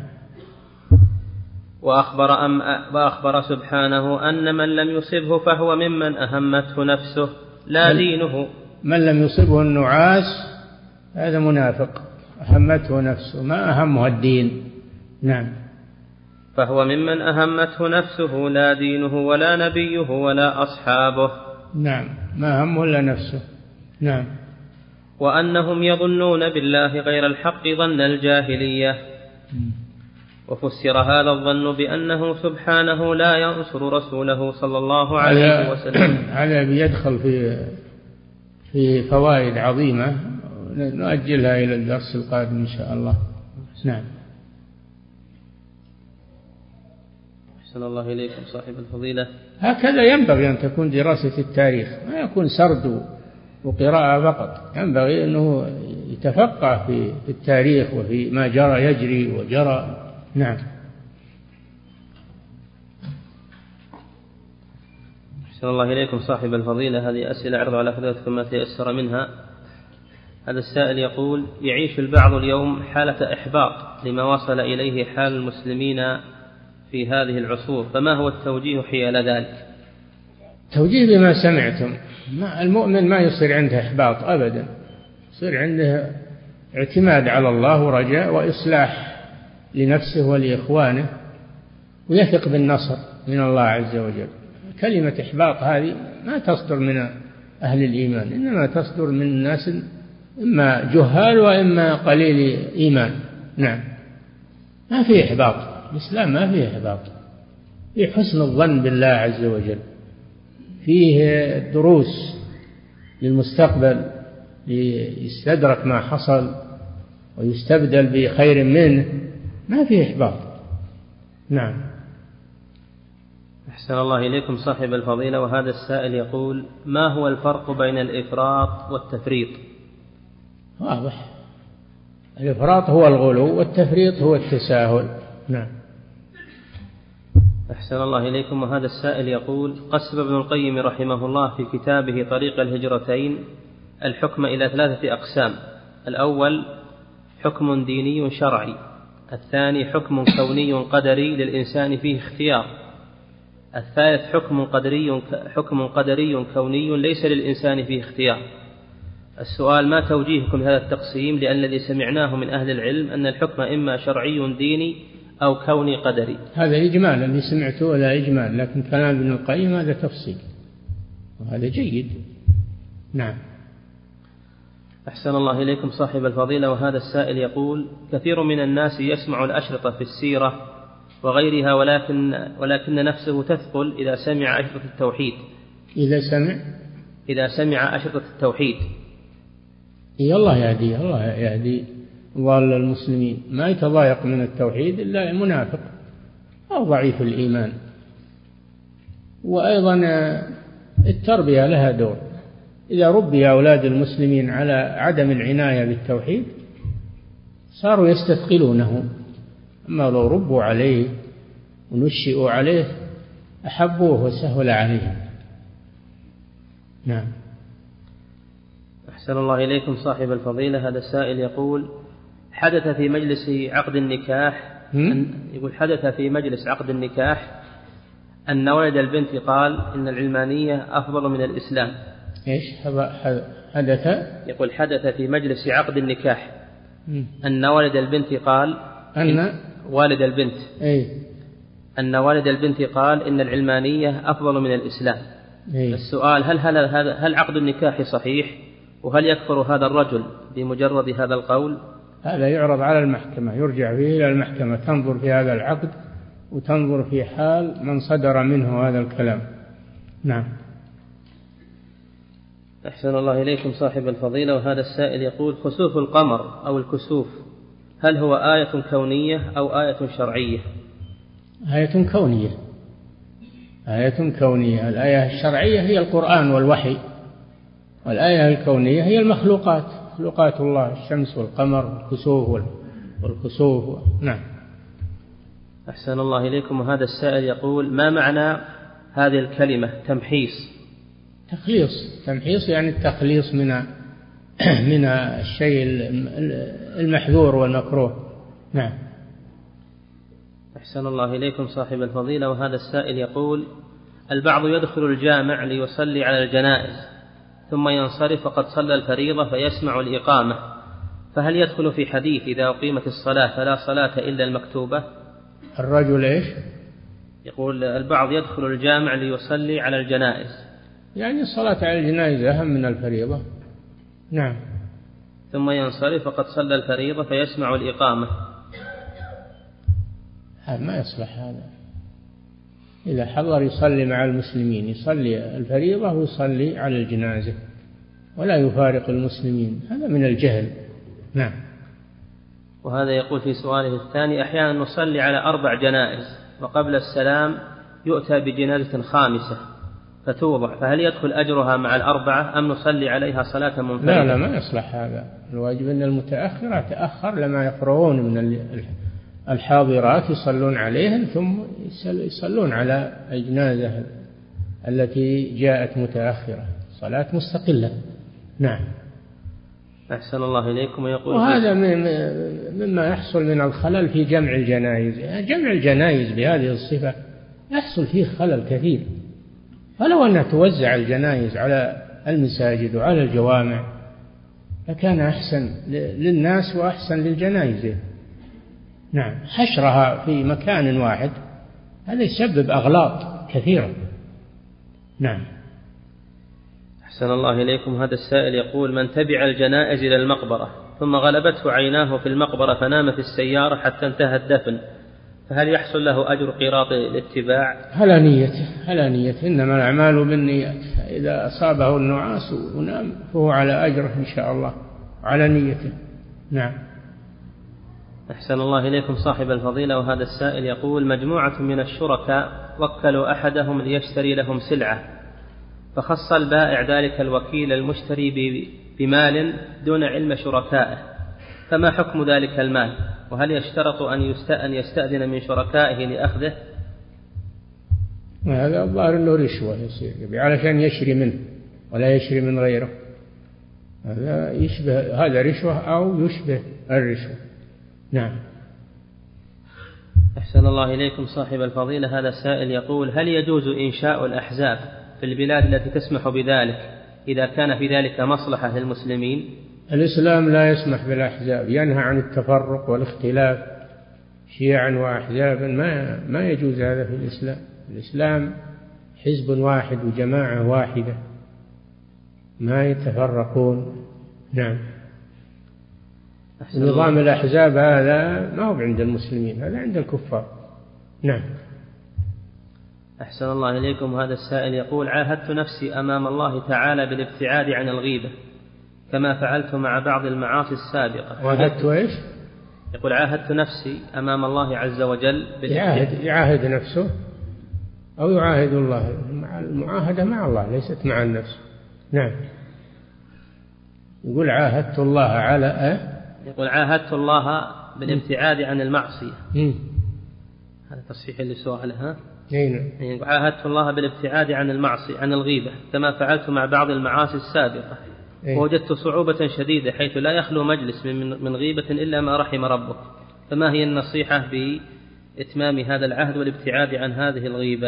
A: وأخبر سبحانه أن من لم يصبه فهو ممن أهمته نفسه لا دينه.
B: من لم يصبه النعاس هذا منافق، أهمته نفسه ما أهمها الدين. نعم.
A: فهو ممن أهمته نفسه لا دينه ولا نبيه ولا أصحابه.
B: نعم، ما همه إلا نفسه. نعم.
A: وأنهم يظنون بالله غير الحق ظن الجاهلية. وفسر هذا الظن بأنه سبحانه لا ينصر رسوله صلى الله عليه وسلم.
B: هذا بيدخل في فوائد عظيمة نؤجلها إلى الدرس القادم إن شاء الله. نعم.
A: أحسن الله إليكم صاحب الفضيلة.
B: هكذا ينبغي أن تكون دراسة التاريخ، ما يكون سرد وقراءة فقط، ينبغي أنه يتفقه في التاريخ وفي ما جرى يجري وجرى. نعم.
A: أحسن الله إليكم صاحب الفضيلة. هذه أسئلة عرض على حضرتكم ما تيسر منها. هذا السائل يقول: يعيش البعض اليوم حالة إحباط لما وصل إليه حال المسلمين في هذه العصور، فما هو التوجيه حيال ذلك؟
B: توجيه بما سمعتم. المؤمن ما يصير عنده إحباط أبدا، يصير عنده اعتماد على الله ورجاء وإصلاح لنفسه ولإخوانه، ويثق بالنصر من الله عز وجل. كلمة إحباط هذه ما تصدر من أهل الإيمان، إنما تصدر من الناس إما جهال وإما قليل إيمان. نعم. ما في إحباط، الإسلام ما فيه إحباط، فيه حسن الظن بالله عز وجل، فيه دروس للمستقبل ليستدرك ما حصل ويستبدل بخير منه، ما فيه إحباط. نعم.
A: أحسن الله إليكم صاحب الفضيلة. وهذا السائل يقول: ما هو الفرق بين الإفراط والتفريط؟
B: واضح، الإفراط هو الغلو والتفريط هو التساهل. نعم.
A: أحسن الله إليكم. وهذا السائل يقول: قسم ابن القيم رحمه الله في كتابه طريق الهجرتين الحكم إلى 3 أقسام: الأول حكم ديني شرعي، الثاني حكم كوني قدري للإنسان فيه اختيار، الثالث حكم قدري كوني ليس للإنسان فيه اختيار. السؤال: ما توجيهكم لهذا التقسيم؟ لأن الذي سمعناه من أهل العلم أن الحكم إما شرعي ديني أو كوني قدري.
B: هذا إجمال، اللي سمعته ولا إجمال، لكن كلام ابن القيم هذا تفصيل وهذا جيد. نعم.
A: أحسن الله إليكم صاحب الفضيلة. وهذا السائل يقول: كثير من الناس يسمع الأشرطة في السيرة وغيرها ولكن نفسه تثقل إذا سمع أشرطة التوحيد. إذا سمع أشرطة التوحيد.
B: الله يهدي ضال المسلمين، ما يتضايق من التوحيد إلا منافق أو ضعيف الإيمان. وأيضا التربية لها دور، إذا ربي أولاد المسلمين على عدم العناية بالتوحيد صاروا يستثقلونه، أما لو ربوا عليه ونشئوا عليه أحبوه وسهل عليهم. نعم.
A: أحسن الله إليكم صاحب الفضيلة. هذا السائل يقول: حدث في مجلس عقد النكاح أن ولد البنت قال إن العلمانية أفضل من الإسلام.
B: إيش حدث؟
A: يقول: حدث في مجلس عقد النكاح أن والد البنت قال أن والد البنت قال إن العلمانية أفضل من الإسلام. السؤال: هل عقد النكاح صحيح؟ وهل يكفر هذا الرجل بمجرد هذا القول؟
B: هذا يعرض على المحكمة، يرجع فيه إلى المحكمة تنظر في هذا العقد وتنظر في حال من صدر منه هذا الكلام. نعم.
A: أحسن الله إليكم صاحب الفضيلة. وهذا السائل يقول: خسوف القمر أو الكسوف هل هو آية كونية أو آية شرعية؟
B: آية كونية. الآية الشرعية هي القرآن والوحي، والآية الكونية هي المخلوقات، مخلوقات الله، الشمس والقمر والكسوف. نعم.
A: أحسن الله إليكم. وهذا السائل يقول: ما معنى هذه الكلمة تمحيص؟
B: تمحيص يعني التخليص من الشيء المحذور والمكروه. نعم.
A: أحسن الله إليكم صاحب الفضيلة. وهذا السائل يقول: البعض يدخل الجامع ليصلي على الجنائز ثم ينصرف وقد صلى الفريضة فيسمع الإقامة، فهل يدخل في حديث إذا أقيمت الصلاة فلا صلاة إلا المكتوبة؟
B: الرجل إيش؟
A: يقول البعض يدخل الجامع ليصلي على الجنائز.
B: يعني الصلاة على الجنائز أهم من الفريضة. نعم.
A: ثم ينصرف وقد صلى الفريضة فيسمع الإقامة.
B: ما يصلح هذا. إذا حضر يصلي مع المسلمين، يصلي الفريضة ويصلي على الجنازة ولا يفارق المسلمين، هذا من الجهل. نعم.
A: وهذا يقول في سؤاله الثاني: أحيانا نصلي على 4 جنائز وقبل السلام يؤتى بجنازة 5 فتوضع، فهل يدخل أجرها مع 4 أم نصلي عليها صلاة منفردة؟
B: لا ما يصلح هذا. الواجب أن المتأخر تأخر لما يفرغون من الحاضرات يصلون عليهم ثم يصلون على الجنازة التي جاءت متأخرة، صلاة مستقلة. نعم.
A: أحسن الله إليكم.
B: وهذا مما يحصل من الخلل في جمع الجنائز. جمع الجنائز بهذه الصفة يحصل فيه خلل كثير، فلو أنها توزع الجنائز على المساجد وعلى الجوامع لكان أحسن للناس وأحسن للجنائز. نعم. حشرها في مكان واحد هذا يسبب أغلاط كثيرة. نعم.
A: أحسن الله إليكم. هذا السائل يقول: من تبع الجنائز إلى المقبرة ثم غلبته عيناه في المقبرة فنام في السيارة حتى انتهى الدفن، فهل يحصل له أجر قيراط الاتباع؟
B: على نيته، إنما الأعمال بالنيات، إذا أصابه النعاس ونام فهو على أجره إن شاء الله على نيته. نعم.
A: أحسن الله إليكم صاحب الفضيلة. وهذا السائل يقول: مجموعة من الشركاء وكلوا أحدهم ليشتري لهم سلعة، فخص البائع ذلك الوكيل المشتري بمال دون علم شركائه، فما حكم ذلك المال؟ وهل يشترط أن يستأذن من شركائه لأخذه؟
B: هذا الظاهر له رشوة يصير علشان يشري منه ولا يشري من غيره، هذا يشبه هذا رشوة أو يشبه الرشوة. نعم.
A: أحسن الله إليكم صاحب الفضيلة. هذا السائل يقول: هل يجوز إنشاء الأحزاب في البلاد التي تسمح بذلك إذا كان في ذلك مصلحة للمسلمين؟
B: الإسلام لا يسمح بالأحزاب، ينهى عن التفرق والاختلاف شيعا وأحزابا، ما يجوز هذا في الإسلام. الإسلام حزب واحد وجماعة واحدة ما يتفرقون. نعم. نظام الأحزاب هذا ما هو عند المسلمين، هذا عند الكفار. نعم.
A: أحسن الله إليكم. هذا السائل يقول: عاهدت نفسي أمام الله تعالى بالابتعاد عن الغيبة كما فعلت مع بعض المعاصي السابقة.
B: عاهدت إيش؟
A: يقول: عاهدت نفسي أمام الله عز وجل
B: يعاهد نفسه أو يعاهد الله، المعاهدة مع الله ليست مع النفس. نعم. يقول: عاهدت الله على
A: يقول: عاهدت الله بالابتعاد عن المعصية. هذا تصحيح لسؤالها. عاهدت الله بالابتعاد عن المعصية عن الغيبة كما فعلت مع بعض المعاصي السابقة، ووجدت صعوبة شديدة حيث لا يخلو مجلس من غيبة إلا ما رحم ربك، فما هي النصيحة بإتمام هذا العهد والابتعاد عن هذه الغيبة؟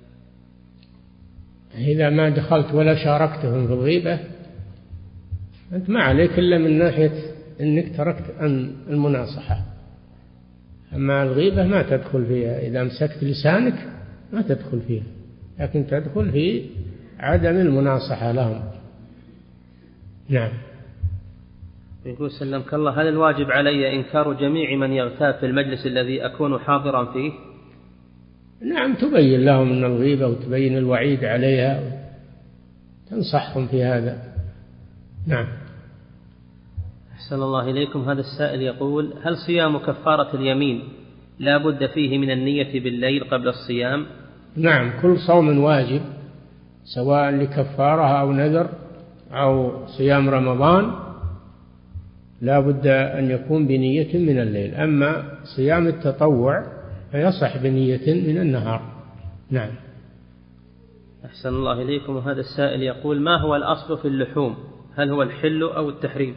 B: إذا ما دخلت ولا شاركتهم في الغيبة أنت ما عليك إلا من ناحية أنك تركت المناصحة، أما الغيبة ما تدخل فيها. إذا أمسكت لسانك ما تدخل فيها، لكن تدخل في عدم المناصحة لهم. نعم.
A: يقول: سلمك الله، هل الواجب علي إنكار جميع من يغتاب في المجلس الذي أكون حاضرا فيه؟
B: نعم، تبين لهم من الغيبة وتبين الوعيد عليها وتنصحهم في هذا. نعم.
A: أحسن الله إليكم. هذا السائل يقول: هل صيام كفارة اليمين لا بد فيه من النية بالليل قبل الصيام؟
B: نعم، كل صوم واجب سواء لكفارة أو نذر أو صيام رمضان لا بد أن يكون بنية من الليل، أما صيام التطوع فيصح بنية من النهار. نعم.
A: أحسن الله إليكم. وهذا السائل يقول: ما هو الأصل في اللحوم؟ هل هو الحل أو التحريم؟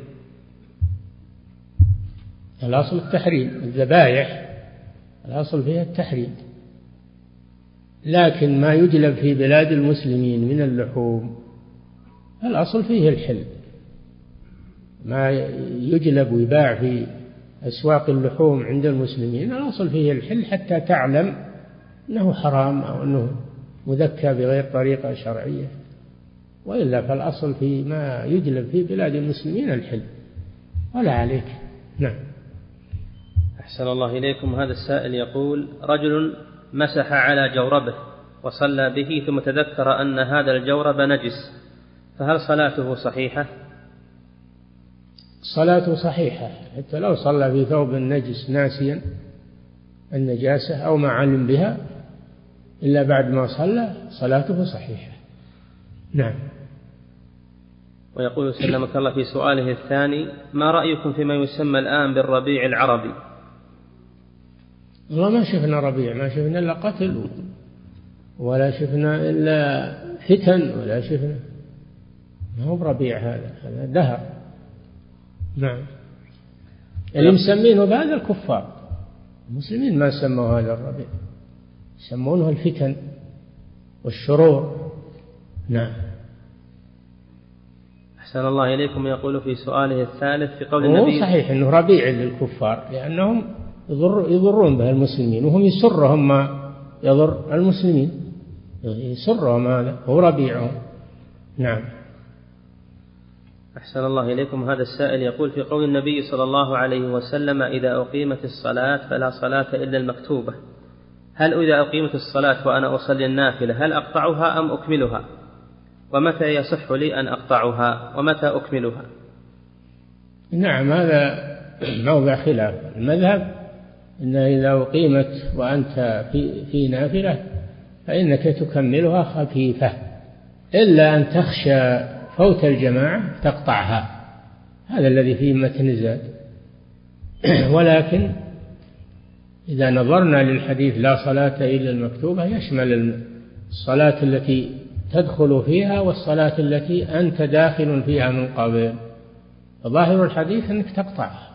B: الأصل التحريم. الذبائح الأصل فيها التحريم، لكن ما يجلب في بلاد المسلمين من اللحوم الأصل فيه الحل. ما يجلب ويباع في أسواق اللحوم عند المسلمين الأصل فيه الحل حتى تعلم أنه حرام أو أنه مذكى بغير طريقة شرعية، وإلا فالأصل في ما يجلب في بلاد المسلمين الحل ولا عليك. نعم.
A: أحسن الله إليكم. هذا السائل يقول: رجل مسح على جوربه وصلى به ثم تذكر أن هذا الجورب نجس، فهل صلاته صحيحة؟
B: صلاته صحيحة، حتى لو صلى في ثوب نجس ناسيا النجاسة أو ما علم بها إلا بعد ما صلى صلاته صحيحة. نعم.
A: ويقول سلمك الله في سؤاله الثاني: ما رأيكم فيما يسمى الآن بالربيع العربي؟
B: والله ما شفنا ربيع، ما شفنا إلا قتل ولا شفنا إلا فتن ولا شفنا، ما هو بربيع، هذا دهر. نعم. اللي مسمينه بهذا الكفار، المسلمين ما سموا هذا الربيع، يسمونه الفتن والشرور. نعم.
A: أحسن الله إليكم. يقول في سؤاله الثالث: في قول النبي،
B: صحيح أنه ربيع للكفار لأنهم يضرون به المسلمين، وهم يسرهم ما يضر المسلمين، يسرهم هذا هو ربيعهم. نعم.
A: أحسن الله إليكم. هذا السائل يقول: في قول النبي صلى الله عليه وسلم: إذا أقيمت الصلاة فلا صلاة إلا المكتوبة، هل إذا أقيمت الصلاة وأنا أصلي النافلة هل أقطعها أم أكملها؟ ومتى يصح لي أن أقطعها ومتى أكملها؟
B: نعم، هذا موضع خلاف. المذهب أن إذا أقيمت وأنت في نافلة فإنك تكملها خفيفة، إلا أن تخشى فوت الجماعة تقطعها، هذا الذي فيه متن زاد. ولكن إذا نظرنا للحديث لا صلاة إلا المكتوبة يشمل الصلاة التي تدخل فيها والصلاة التي أنت داخل فيها من قبل، ظاهر الحديث أنك تقطعها.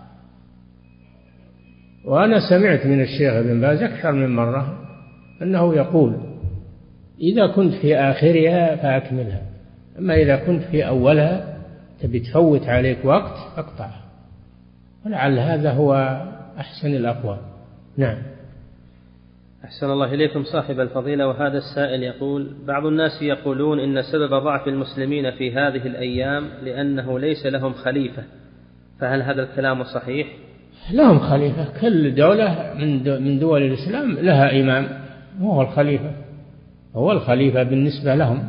B: وأنا سمعت من الشيخ ابن باز أكثر من مرة أنه يقول: إذا كنت في آخرها فأكملها، أما إذا كنت في أولها تبي تفوت عليك وقت فاقطعها. ولعل هذا هو أحسن الأقوال. نعم.
A: أحسن الله إليكم صاحب الفضيلة. وهذا السائل يقول: بعض الناس يقولون إن سبب ضعف المسلمين في هذه الأيام لأنه ليس لهم خليفة، فهل هذا الكلام صحيح؟
B: لهم خليفة، كل دولة من دول الإسلام لها إمام وهو الخليفة، هو الخليفة بالنسبة لهم.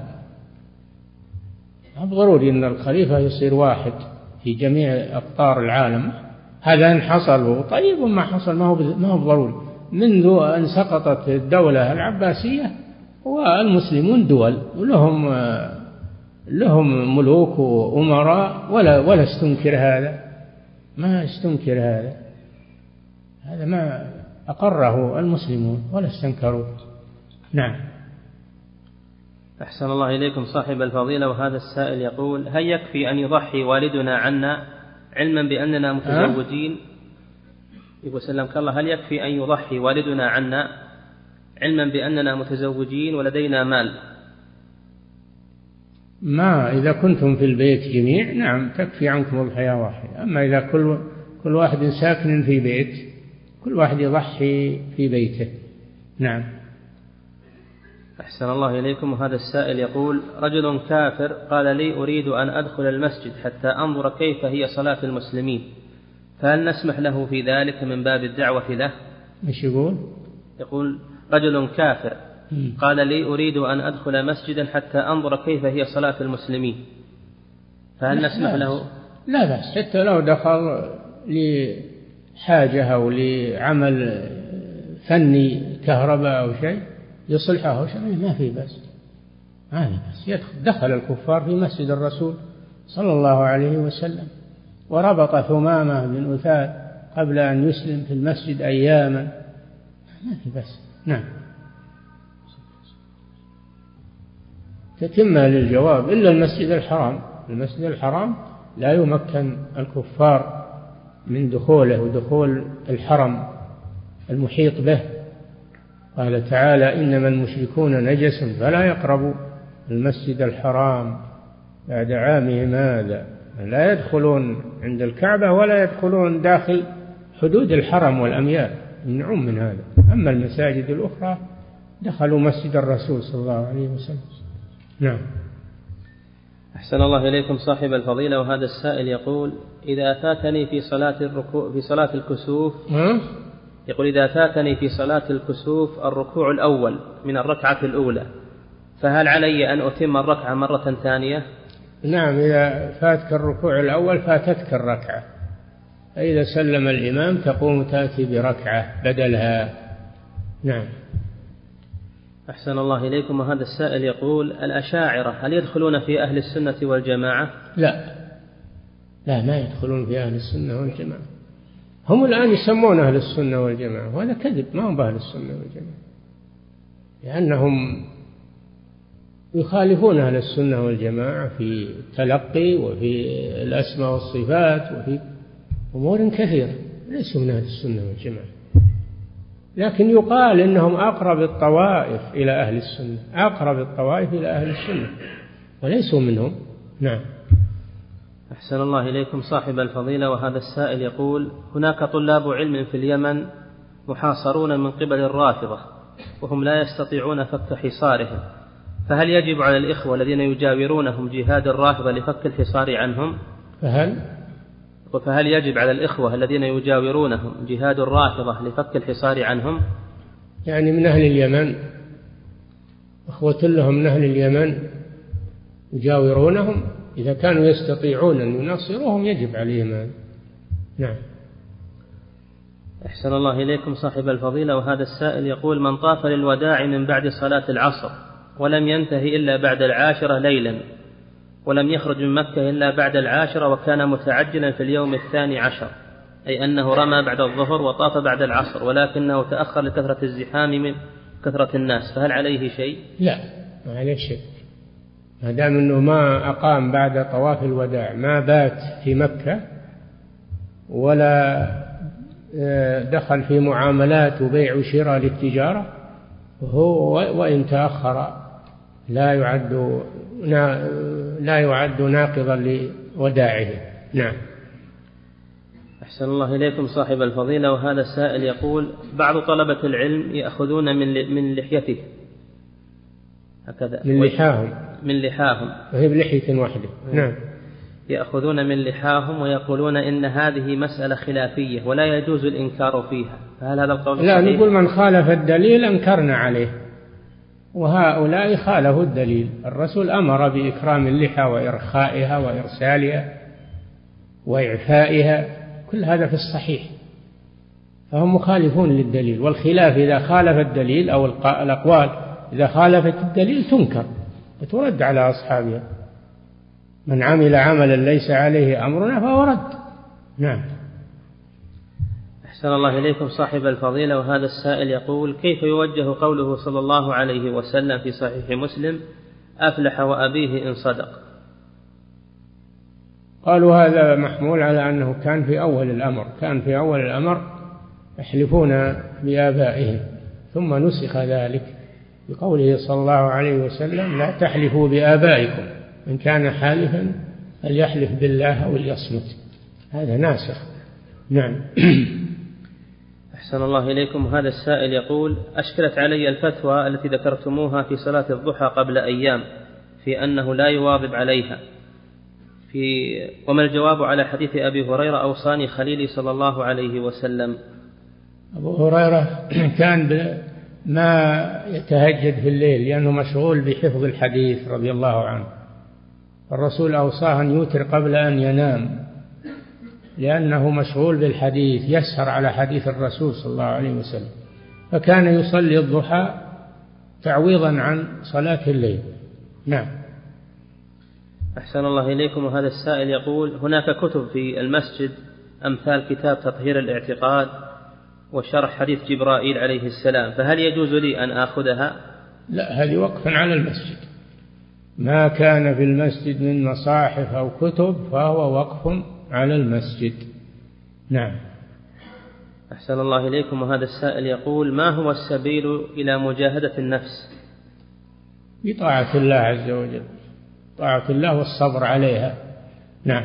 B: ضروري أن الخليفة يصير واحد في جميع أقطار العالم، هذا إن حصل طيب، وما حصل ما هو ضروري. منذ أن سقطت الدولة العباسية والمسلمون دول ولهم ملوك وأمراء، ولا استنكر هذا، ما استنكر هذا ما أقره المسلمون ولا استنكروا. نعم.
A: أحسن الله إليكم صاحب الفضيلة. وهذا السائل يقول: هل يكفي أن يضحي والدنا عنا علما بأننا متزوجين؟ يقول سلمك الله: هل يكفي أن يضحي والدنا عنا علما بأننا متزوجين ولدينا مال؟
B: ما إذا كنتم في البيت جميع نعم تكفي عنكم الحياة واحدة، أما إذا كل واحد ساكن في بيت كل واحد يضحي في بيته. نعم.
A: أحسن الله إليكم. وهذا السائل يقول: رجل كافر قال لي: أريد أن أدخل المسجد حتى أنظر كيف هي صلاة المسلمين، فهل نسمح له في ذلك من باب الدعوة له؟
B: مش يقول؟
A: يقول: رجل كافر قال لي: أريد أن أدخل مسجدا حتى أنظر كيف هي صلاة المسلمين، فهل نسمح له؟
B: لا بأس، حتى لو دخل لحاجة أو لعمل فني كهرباء أو شيء يصلحه أو شيء ما في بأس، ما في بأس. دخل الكفار في مسجد الرسول صلى الله عليه وسلم، وربط ثمامة بن أثال قبل أن يسلم في المسجد أياما، ما في بأس. نعم. تتم للجواب إلا المسجد الحرام. المسجد الحرام لا يمكن الكفار من دخوله ودخول الحرم المحيط به. قال تعالى: إنما المشركون نجس فلا يقربوا المسجد الحرام. بعد عامهم هذا لا يدخلون عند الكعبة ولا يدخلون داخل حدود الحرم والأميال، يمنعون من هذا. أما المساجد الأخرى دخلوا مسجد الرسول صلى الله عليه وسلم. نعم.
A: أحسن الله إليكم صاحب الفضيلة، وهذا السائل يقول: إذا فاتني في صلاة الكسوف يقول إذا فاتني في صلاة الكسوف الركوع الأول من الركعة الأولى، فهل علي أن أتم الركعة مرة ثانية؟
B: نعم، إذا فاتك الركوع الأول فاتتك الركعة، فإذا سلم الإمام تقوم تأتي بركعة بدلها. نعم.
A: أحسن الله إليكم، وهذا السائل يقول: الأشاعرة هل يدخلون في أهل السنة والجماعة؟
B: لا، ما يدخلون في أهل السنة والجماعة. هم الآن يسمون أهل السنة والجماعة، وهذا كذب، ما هم بأهل السنة والجماعة، لأنهم يخالفون أهل السنة والجماعة في التلقي وفي الأسماء والصفات وفي أمور كثيرة، ليسوا من أهل السنة والجماعة، لكن يقال إنهم أقرب الطوائف إلى أهل السنة، أقرب الطوائف إلى أهل السنة، وليسوا منهم. نعم.
A: أحسن الله إليكم صاحب الفضيلة، وهذا السائل يقول: هناك طلاب علم في اليمن محاصرون من قبل الرافضة وهم لا يستطيعون فك حصارهم، فهل يجب على الإخوة الذين يجاورونهم جهاد الرافضة لفك الحصار عنهم؟ فهل يجب على الإخوة الذين يجاورونهم جهاد الرافضة لفك الحصار عنهم؟
B: يعني من أهل اليمن، أخوة لهم من أهل اليمن يجاورونهم، إذا كانوا يستطيعون أن يناصروهم يجب عليهم هذا. نعم.
A: أحسن الله إليكم صاحب الفضيلة، وهذا السائل يقول: من طاف للوداع من بعد صلاة العصر ولم ينتهي إلا بعد 10 ليلا، ولم يخرج من مكة إلا بعد 10، وكان متعجلا في اليوم 12، أي أنه رمى بعد الظهر وطاف بعد العصر، ولكنه تأخر لكثرة الزحام من كثرة الناس، فهل عليه شيء؟
B: لا، ما عليه شيء، ما دام أنه ما أقام بعد طواف الوداع، ما بات في مكة ولا دخل في معاملات وبيع وشراء للتجارة، هو وإن تأخر لا يعد ناقضا لوداعه. نعم.
A: أحسن الله إليكم صاحب الفضيلة، وهذا السائل يقول: بعض طلبة العلم يأخذون من لحيته هكذا، من لحاهم
B: وهي بلحية واحدة. نعم.
A: يأخذون من لحاهم ويقولون إن هذه مسألة خلافية ولا يجوز الإنكار فيها، فهل هذا القول صحيح؟
B: لا، نقول من خالف الدليل أنكرنا عليه، وهؤلاء خالفوا الدليل. الرسول أمر بإكرام اللحى وإرخائها وإرسالها وإعفائها، كل هذا في الصحيح، فهم مخالفون للدليل. والخلاف إذا خالف الدليل أو الأقوال إذا خالفت الدليل تنكر وترد على أصحابها. من عمل عملا ليس عليه أمرنا فهو رد. نعم.
A: أحسن الله إليكم صاحب الفضيلة، وهذا السائل يقول: كيف يوجه قوله صلى الله عليه وسلم في صحيح مسلم: أفلح وأبيه إن صدق؟
B: قالوا هذا محمول على أنه كان في أول الأمر يحلفون بآبائهم، ثم نسخ ذلك بقوله صلى الله عليه وسلم: لا تحلفوا بآبائكم، إن كان حالفا فليحلف بالله أو ليصمت. هذا ناسخ. نعم.
A: أحسن الله إليكم. هذا السائل يقول: أشكلت علي الفتوى التي ذكرتموها في صلاة الضحى قبل أيام في أنه لا يواظب عليها، وما الجواب على حديث أبي هريرة: أوصاني خليلي صلى الله عليه وسلم؟
B: أبو هريرة كان ما يتهجد في الليل لأنه مشغول بحفظ الحديث رضي الله عنه، الرسول أوصاه أن يوتر قبل أن ينام لأنه مشغول بالحديث، يسهر على حديث الرسول صلى الله عليه وسلم، فكان يصلي الضحى تعويضا عن صلاة الليل. نعم.
A: أحسن الله إليكم. وهذا السائل يقول: هناك كتب في المسجد أمثال كتاب تطهير الاعتقاد وشرح حديث جبرائيل عليه السلام، فهل يجوز لي أن آخذها؟
B: لا، هذه وقف على المسجد، ما كان في المسجد من مصاحف أو كتب فهو وقف على المسجد. نعم.
A: أحسن الله إليكم. وهذا السائل يقول: ما هو السبيل إلى مجاهدة النفس؟
B: بطاعة الله عز وجل، طاعة الله والصبر عليها. نعم.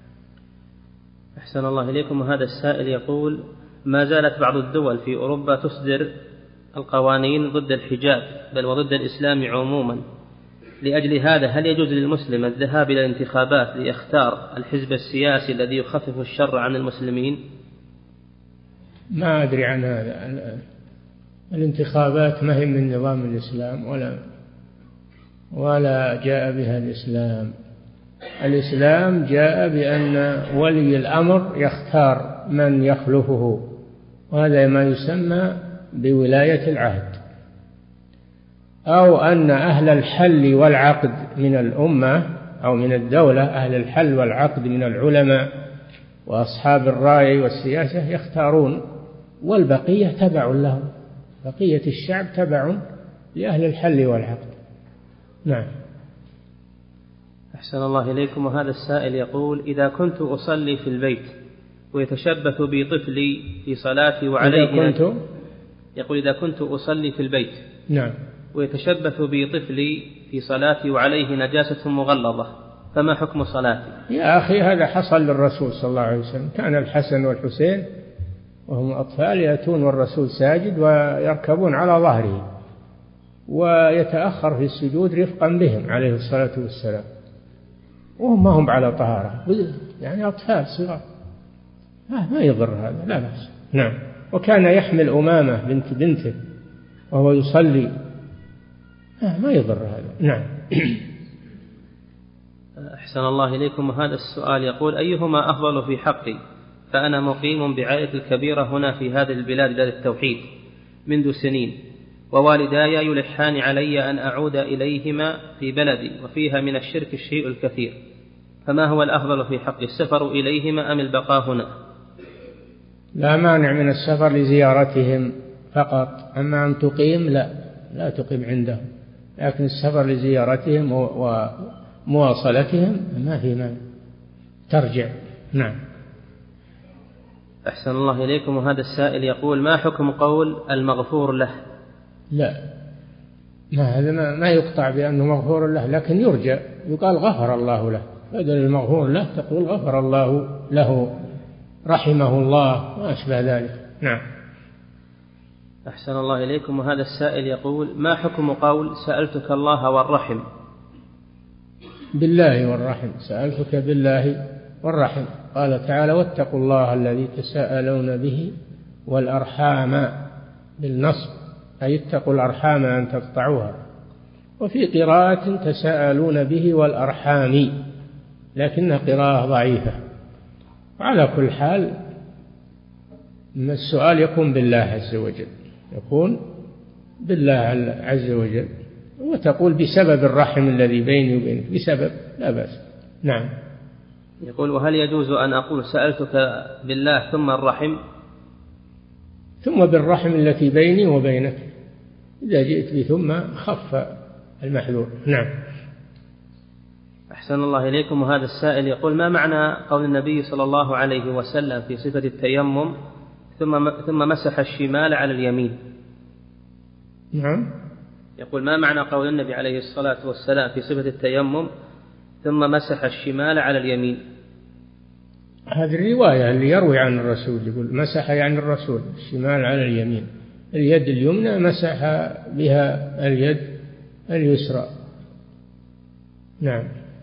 A: أحسن الله إليكم. وهذا السائل يقول: ما زالت بعض الدول في أوروبا تصدر القوانين ضد الحجاب بل وضد الإسلام عموما. لأجل هذا هل يجوز للمسلم الذهاب إلى الانتخابات ليختار الحزب السياسي الذي يخفف الشر عن المسلمين؟
B: ما أدري عن هذا. الانتخابات ما هي من نظام الإسلام ولا جاء بها الإسلام. الإسلام جاء بأن ولي الأمر يختار من يخلفه، وهذا ما يسمى بولاية العهد، أو أن أهل الحل والعقد من الأمة أو من الدولة، أهل الحل والعقد من العلماء وأصحاب الرأي والسياسة يختارون، والبقية تبع لهم، بقية الشعب تبع لأهل الحل والعقد. نعم.
A: أحسن الله إليكم. وهذا السائل يقول: إذا كنت أصلي في البيت ويتشبث بي طفلي في صلاتي وعليه يقول: إذا كنت أصلي في البيت
B: نعم
A: ويتشبث بي طفلي في صلاتي وعليه نجاسة مغلظة فما حكم صلاتي؟
B: يا أخي هذا حصل للرسول صلى الله عليه وسلم، كان الحسن والحسين وهم أطفال يأتون والرسول ساجد ويركبون على ظهره ويتأخر في السجود رفقا بهم عليه الصلاة والسلام، وهم ما هم على طهارة، يعني أطفال صغار، ما يضر هذا، لا بأس. نعم. وكان يحمل أمامة بنت بنته وهو يصلي، ما يضر هذا. نعم.
A: أحسن الله إليكم. وهذا السؤال يقول: أيهما أفضل في حقي؟ فأنا مقيم بعائلة الكبيرة هنا في هذه البلاد بلاد التوحيد منذ سنين، ووالداي يلحان علي أن أعود إليهما في بلدي وفيها من الشرك الشيء الكثير، فما هو الأفضل في حق السفر إليهما أم البقاء هنا؟
B: لا مانع من السفر لزيارتهم فقط، أما أن تقيم لا تقيم عندهم، لكن السفر لزيارتهم ومواصلتهم ما في مانع، ترجع. نعم.
A: أحسن الله إليكم. وهذا السائل يقول: ما حكم قول المغفور له؟
B: لا، هذا ما يقطع بأنه مغفور له، لكن يرجى، يقال غفر الله له، بدل المغفور له تقول غفر الله له، رحمه الله، ما أشبه ذلك. نعم.
A: أحسن الله إليكم. وهذا السائل يقول: ما حكم قول سألتك الله والرحم؟
B: بالله والرحم، سألتك بالله والرحم، قال تعالى: واتقوا الله الذي تساءلون به والأرحام، بالنصب، أي اتقوا الأرحام أن تقطعوها. وفي قراءة تساءلون به والأرحام، لكنها قراءة ضعيفة. وعلى كل حال السؤال يكون بالله عز وجل، يكون بالله عز وجل، وتقول بسبب الرحم الذي بيني وبينك، بسبب، لا بأس. نعم.
A: يقول: وهل يجوز أن أقول سألتك بالله ثم الرحم؟
B: ثم بالرحم التي بيني وبينك، إذا جئت بثم خف المحذور. نعم.
A: أحسن الله إليكم. وهذا السائل يقول: ما معنى قول النبي صلى الله عليه وسلم في صفة التيمم ثم مسح الشمال على اليمين؟
B: نعم.
A: يقول: ما معنى قول النبي عليه الصلاة والسلام في صفة التيمم ثم مسح الشمال على اليمين؟
B: هذه الرواية اللي يروي عن الرسول، يقول مسح يعني الرسول الشمال على اليمين، اليد اليمنى مسح بها اليد اليسرى. نعم.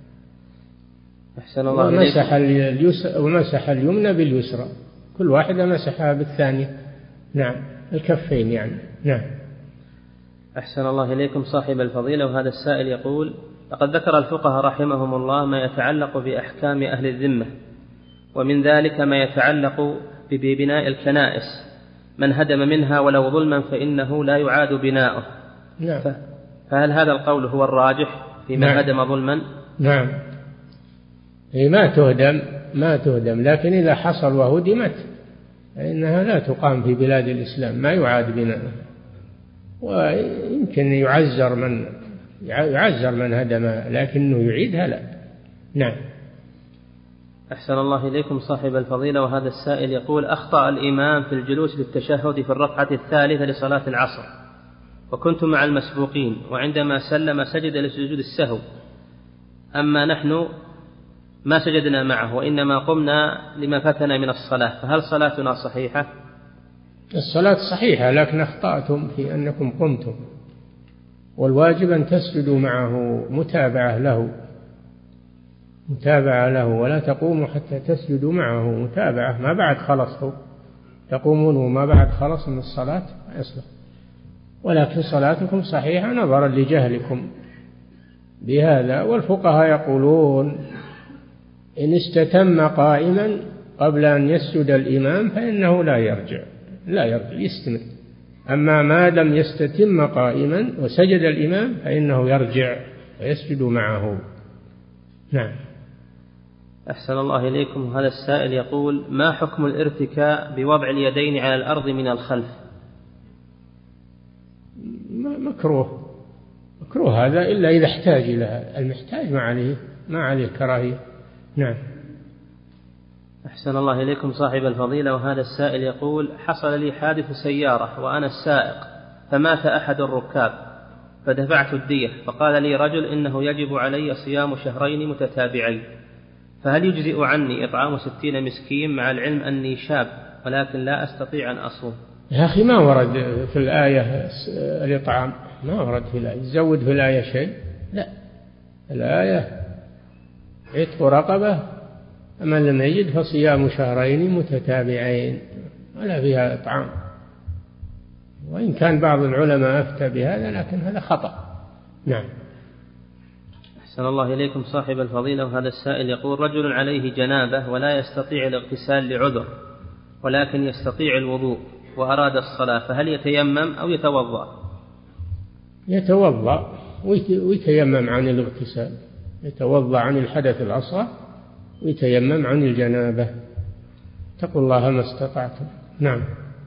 A: أحسن الله إليكم.
B: ومسح اليمنى باليسرى، كل واحدة مسحها بالثانية. نعم، الكفين يعني. نعم.
A: أحسن الله إليكم صاحب الفضيلة. وهذا السائل يقول: لقد ذكر الفقهاء رحمهم الله ما يتعلق بأحكام أهل الذمة، ومن ذلك ما يتعلق ببناء الكنائس، من هدم منها ولو ظلما فإنه لا يعاد بناؤه.
B: نعم.
A: فهل هذا القول هو الراجح في من هدم ظلما؟
B: نعم. هي ما تهدم، لكن إذا حصل وهدمت فإنها لا تقام في بلاد الإسلام، ما يعاد بناؤه، ويمكن يعزر من هدمها، لكنه يعيدها لا. نعم.
A: أحسن الله إليكم صاحب الفضيلة. وهذا السائل يقول: أخطأ الإمام في الجلوس للتشهد في الركعة الثالثة لصلاة العصر، وكنت مع المسبوقين، وعندما سلم سجد لسجود السهو، أما نحن ما سجدنا معه وإنما قمنا لما فاتنا من الصلاة، فهل صلاتنا صحيحة؟
B: الصلاة صحيحة، لكن أخطأتم في أنكم قمتم، والواجب أن تسجدوا معه متابعة له، ولا تقوموا حتى تسجدوا معه متابعة، ما بعد خلصوا تقومون وما بعد خلص من الصلاة يصلح، ولكن صلاتكم صحيحة نظرا لجهلكم بهذا. والفقهاء يقولون إن استتم قائما قبل أن يسجد الإمام فإنه لا يرجع يستمر، أما ما لم يستتم قائما وسجد الإمام فإنه يرجع ويسجد معه. نعم.
A: أحسن الله إليكم. هذا السائل يقول: ما حكم الارتكاء بوضع اليدين على الأرض من الخلف؟
B: مكروه هذا إلا إذا احتاج إلى المحتاج، ما عليه كراهية. نعم.
A: أحسن الله إليكم صاحب الفضيلة. وهذا السائل يقول: حصل لي حادث سيارة وأنا السائق، فمات أحد الركاب فدفعت الدية، فقال لي رجل إنه يجب علي صيام شهرين متتابعين، فهل يجزئ عني إطعام 60 مسكين مع العلم أني شاب ولكن لا أستطيع أن أصوم؟
B: يا أخي ما ورد في الآية الإطعام، ما ورد في الآية يزود في الآية شيء، لا، الآية عتق رقبة، من لم يجد فصيام شهرين متتابعين، ولا فيها إطعام. وإن كان بعض العلماء أفتى بهذا لكن هذا خطأ. نعم.
A: أحسن الله إليكم صاحب الفضيلة. وهذا السائل يقول: رجل عليه جنابة ولا يستطيع الاغتسال لعذر ولكن يستطيع الوضوء وأراد الصلاة، فهل يتيمم أو يتوضأ؟
B: يتوضأ ويتيمم عن الاغتسال، يتوضأ عن الحدث الأصغر ويتيمم عن الجنابة. اتقوا الله ما استطعتم. نعم.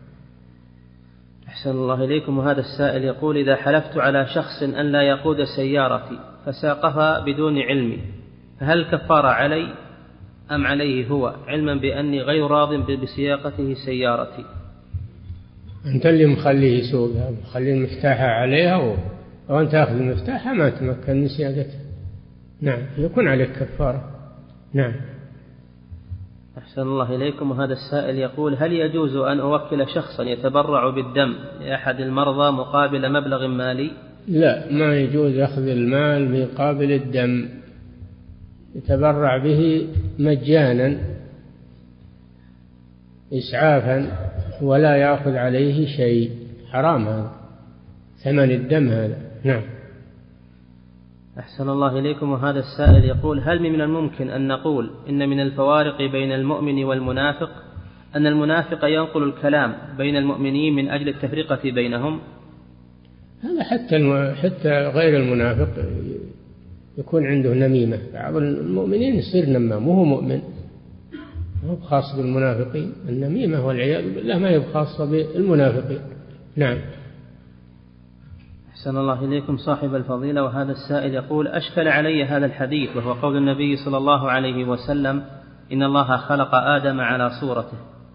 A: أحسن الله إليكم. وهذا السائل يقول: إذا حلفت على شخص أن لا يقود سيارتي فساقها بدون علمي، فهل كفارة علي أم عليه هو، علما بأني غير راض بسياقته سيارتي؟
B: أنت اللي مخليه يسوقها، مخليه المفتاح عليها، وأنت أخذ المفتاح ما تمكن من سياقتها. نعم، يكون عليك كفارة. نعم.
A: أحسن الله إليكم. وهذا السائل يقول: هل يجوز أن أوكل شخصا يتبرع بالدم لأحد المرضى مقابل مبلغ مالي؟
B: لا، ما يجوز أخذ المال مقابل الدم، يتبرع به مجانا إسعافا ولا يأخذ عليه شيء، حرام هذا، ثمن الدم هذا. نعم.
A: أحسن الله إليكم. وهذا السائل يقول: هل من الممكن أن نقول إن من الفوارق بين المؤمن والمنافق أن المنافق ينقل الكلام بين المؤمنين من أجل التفرقة بينهم؟
B: هذا حتى غير المنافق يكون عنده نميمة، بعض المؤمنين يصير نمام وهو مؤمن، مو خاص بالمنافقين. النميمة والعياذ بالله ما هي خاصة بالمنافقين. نعم.
A: أحسن الله إليكم صاحب الفضيلة. وهذا السائل يقول: أشكل علي هذا الحديث، وهو قول النبي صلى الله عليه وسلم: إن الله خلق آدم على صورته.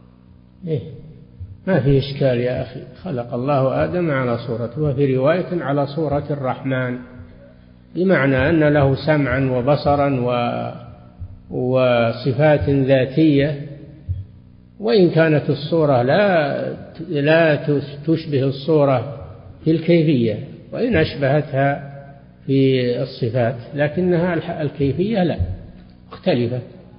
B: ما في إشكال يا أخي، خلق الله آدم على صورته، وفي رواية على صورة الرحمن، بمعنى أن له سمعا وبصرا وصفات ذاتية، وإن كانت الصورة لا تشبه الصورة في الكيفية، وإن أشبهتها في الصفات، لكنها الكيفية لا مختلفة،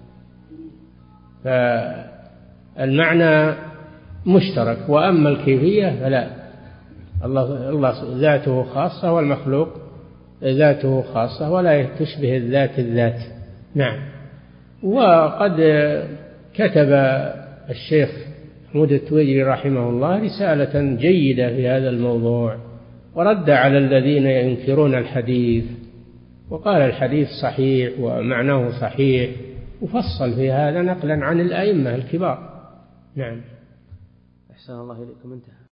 B: فالمعنى مشترك، وأما الكيفية فلا. الله ذاته خاصة والمخلوق ذاته خاصة، ولا تشبه الذات. نعم. وقد كتب الشيخ محمود التويجري رحمه الله رسالة جيدة في هذا الموضوع، ورد على الذين ينكرون الحديث، وقال الحديث صحيح ومعناه صحيح، وفصل في هذا نقلا عن الأئمة الكبار. نعم.
A: أحسن الله إليكم. انتهى.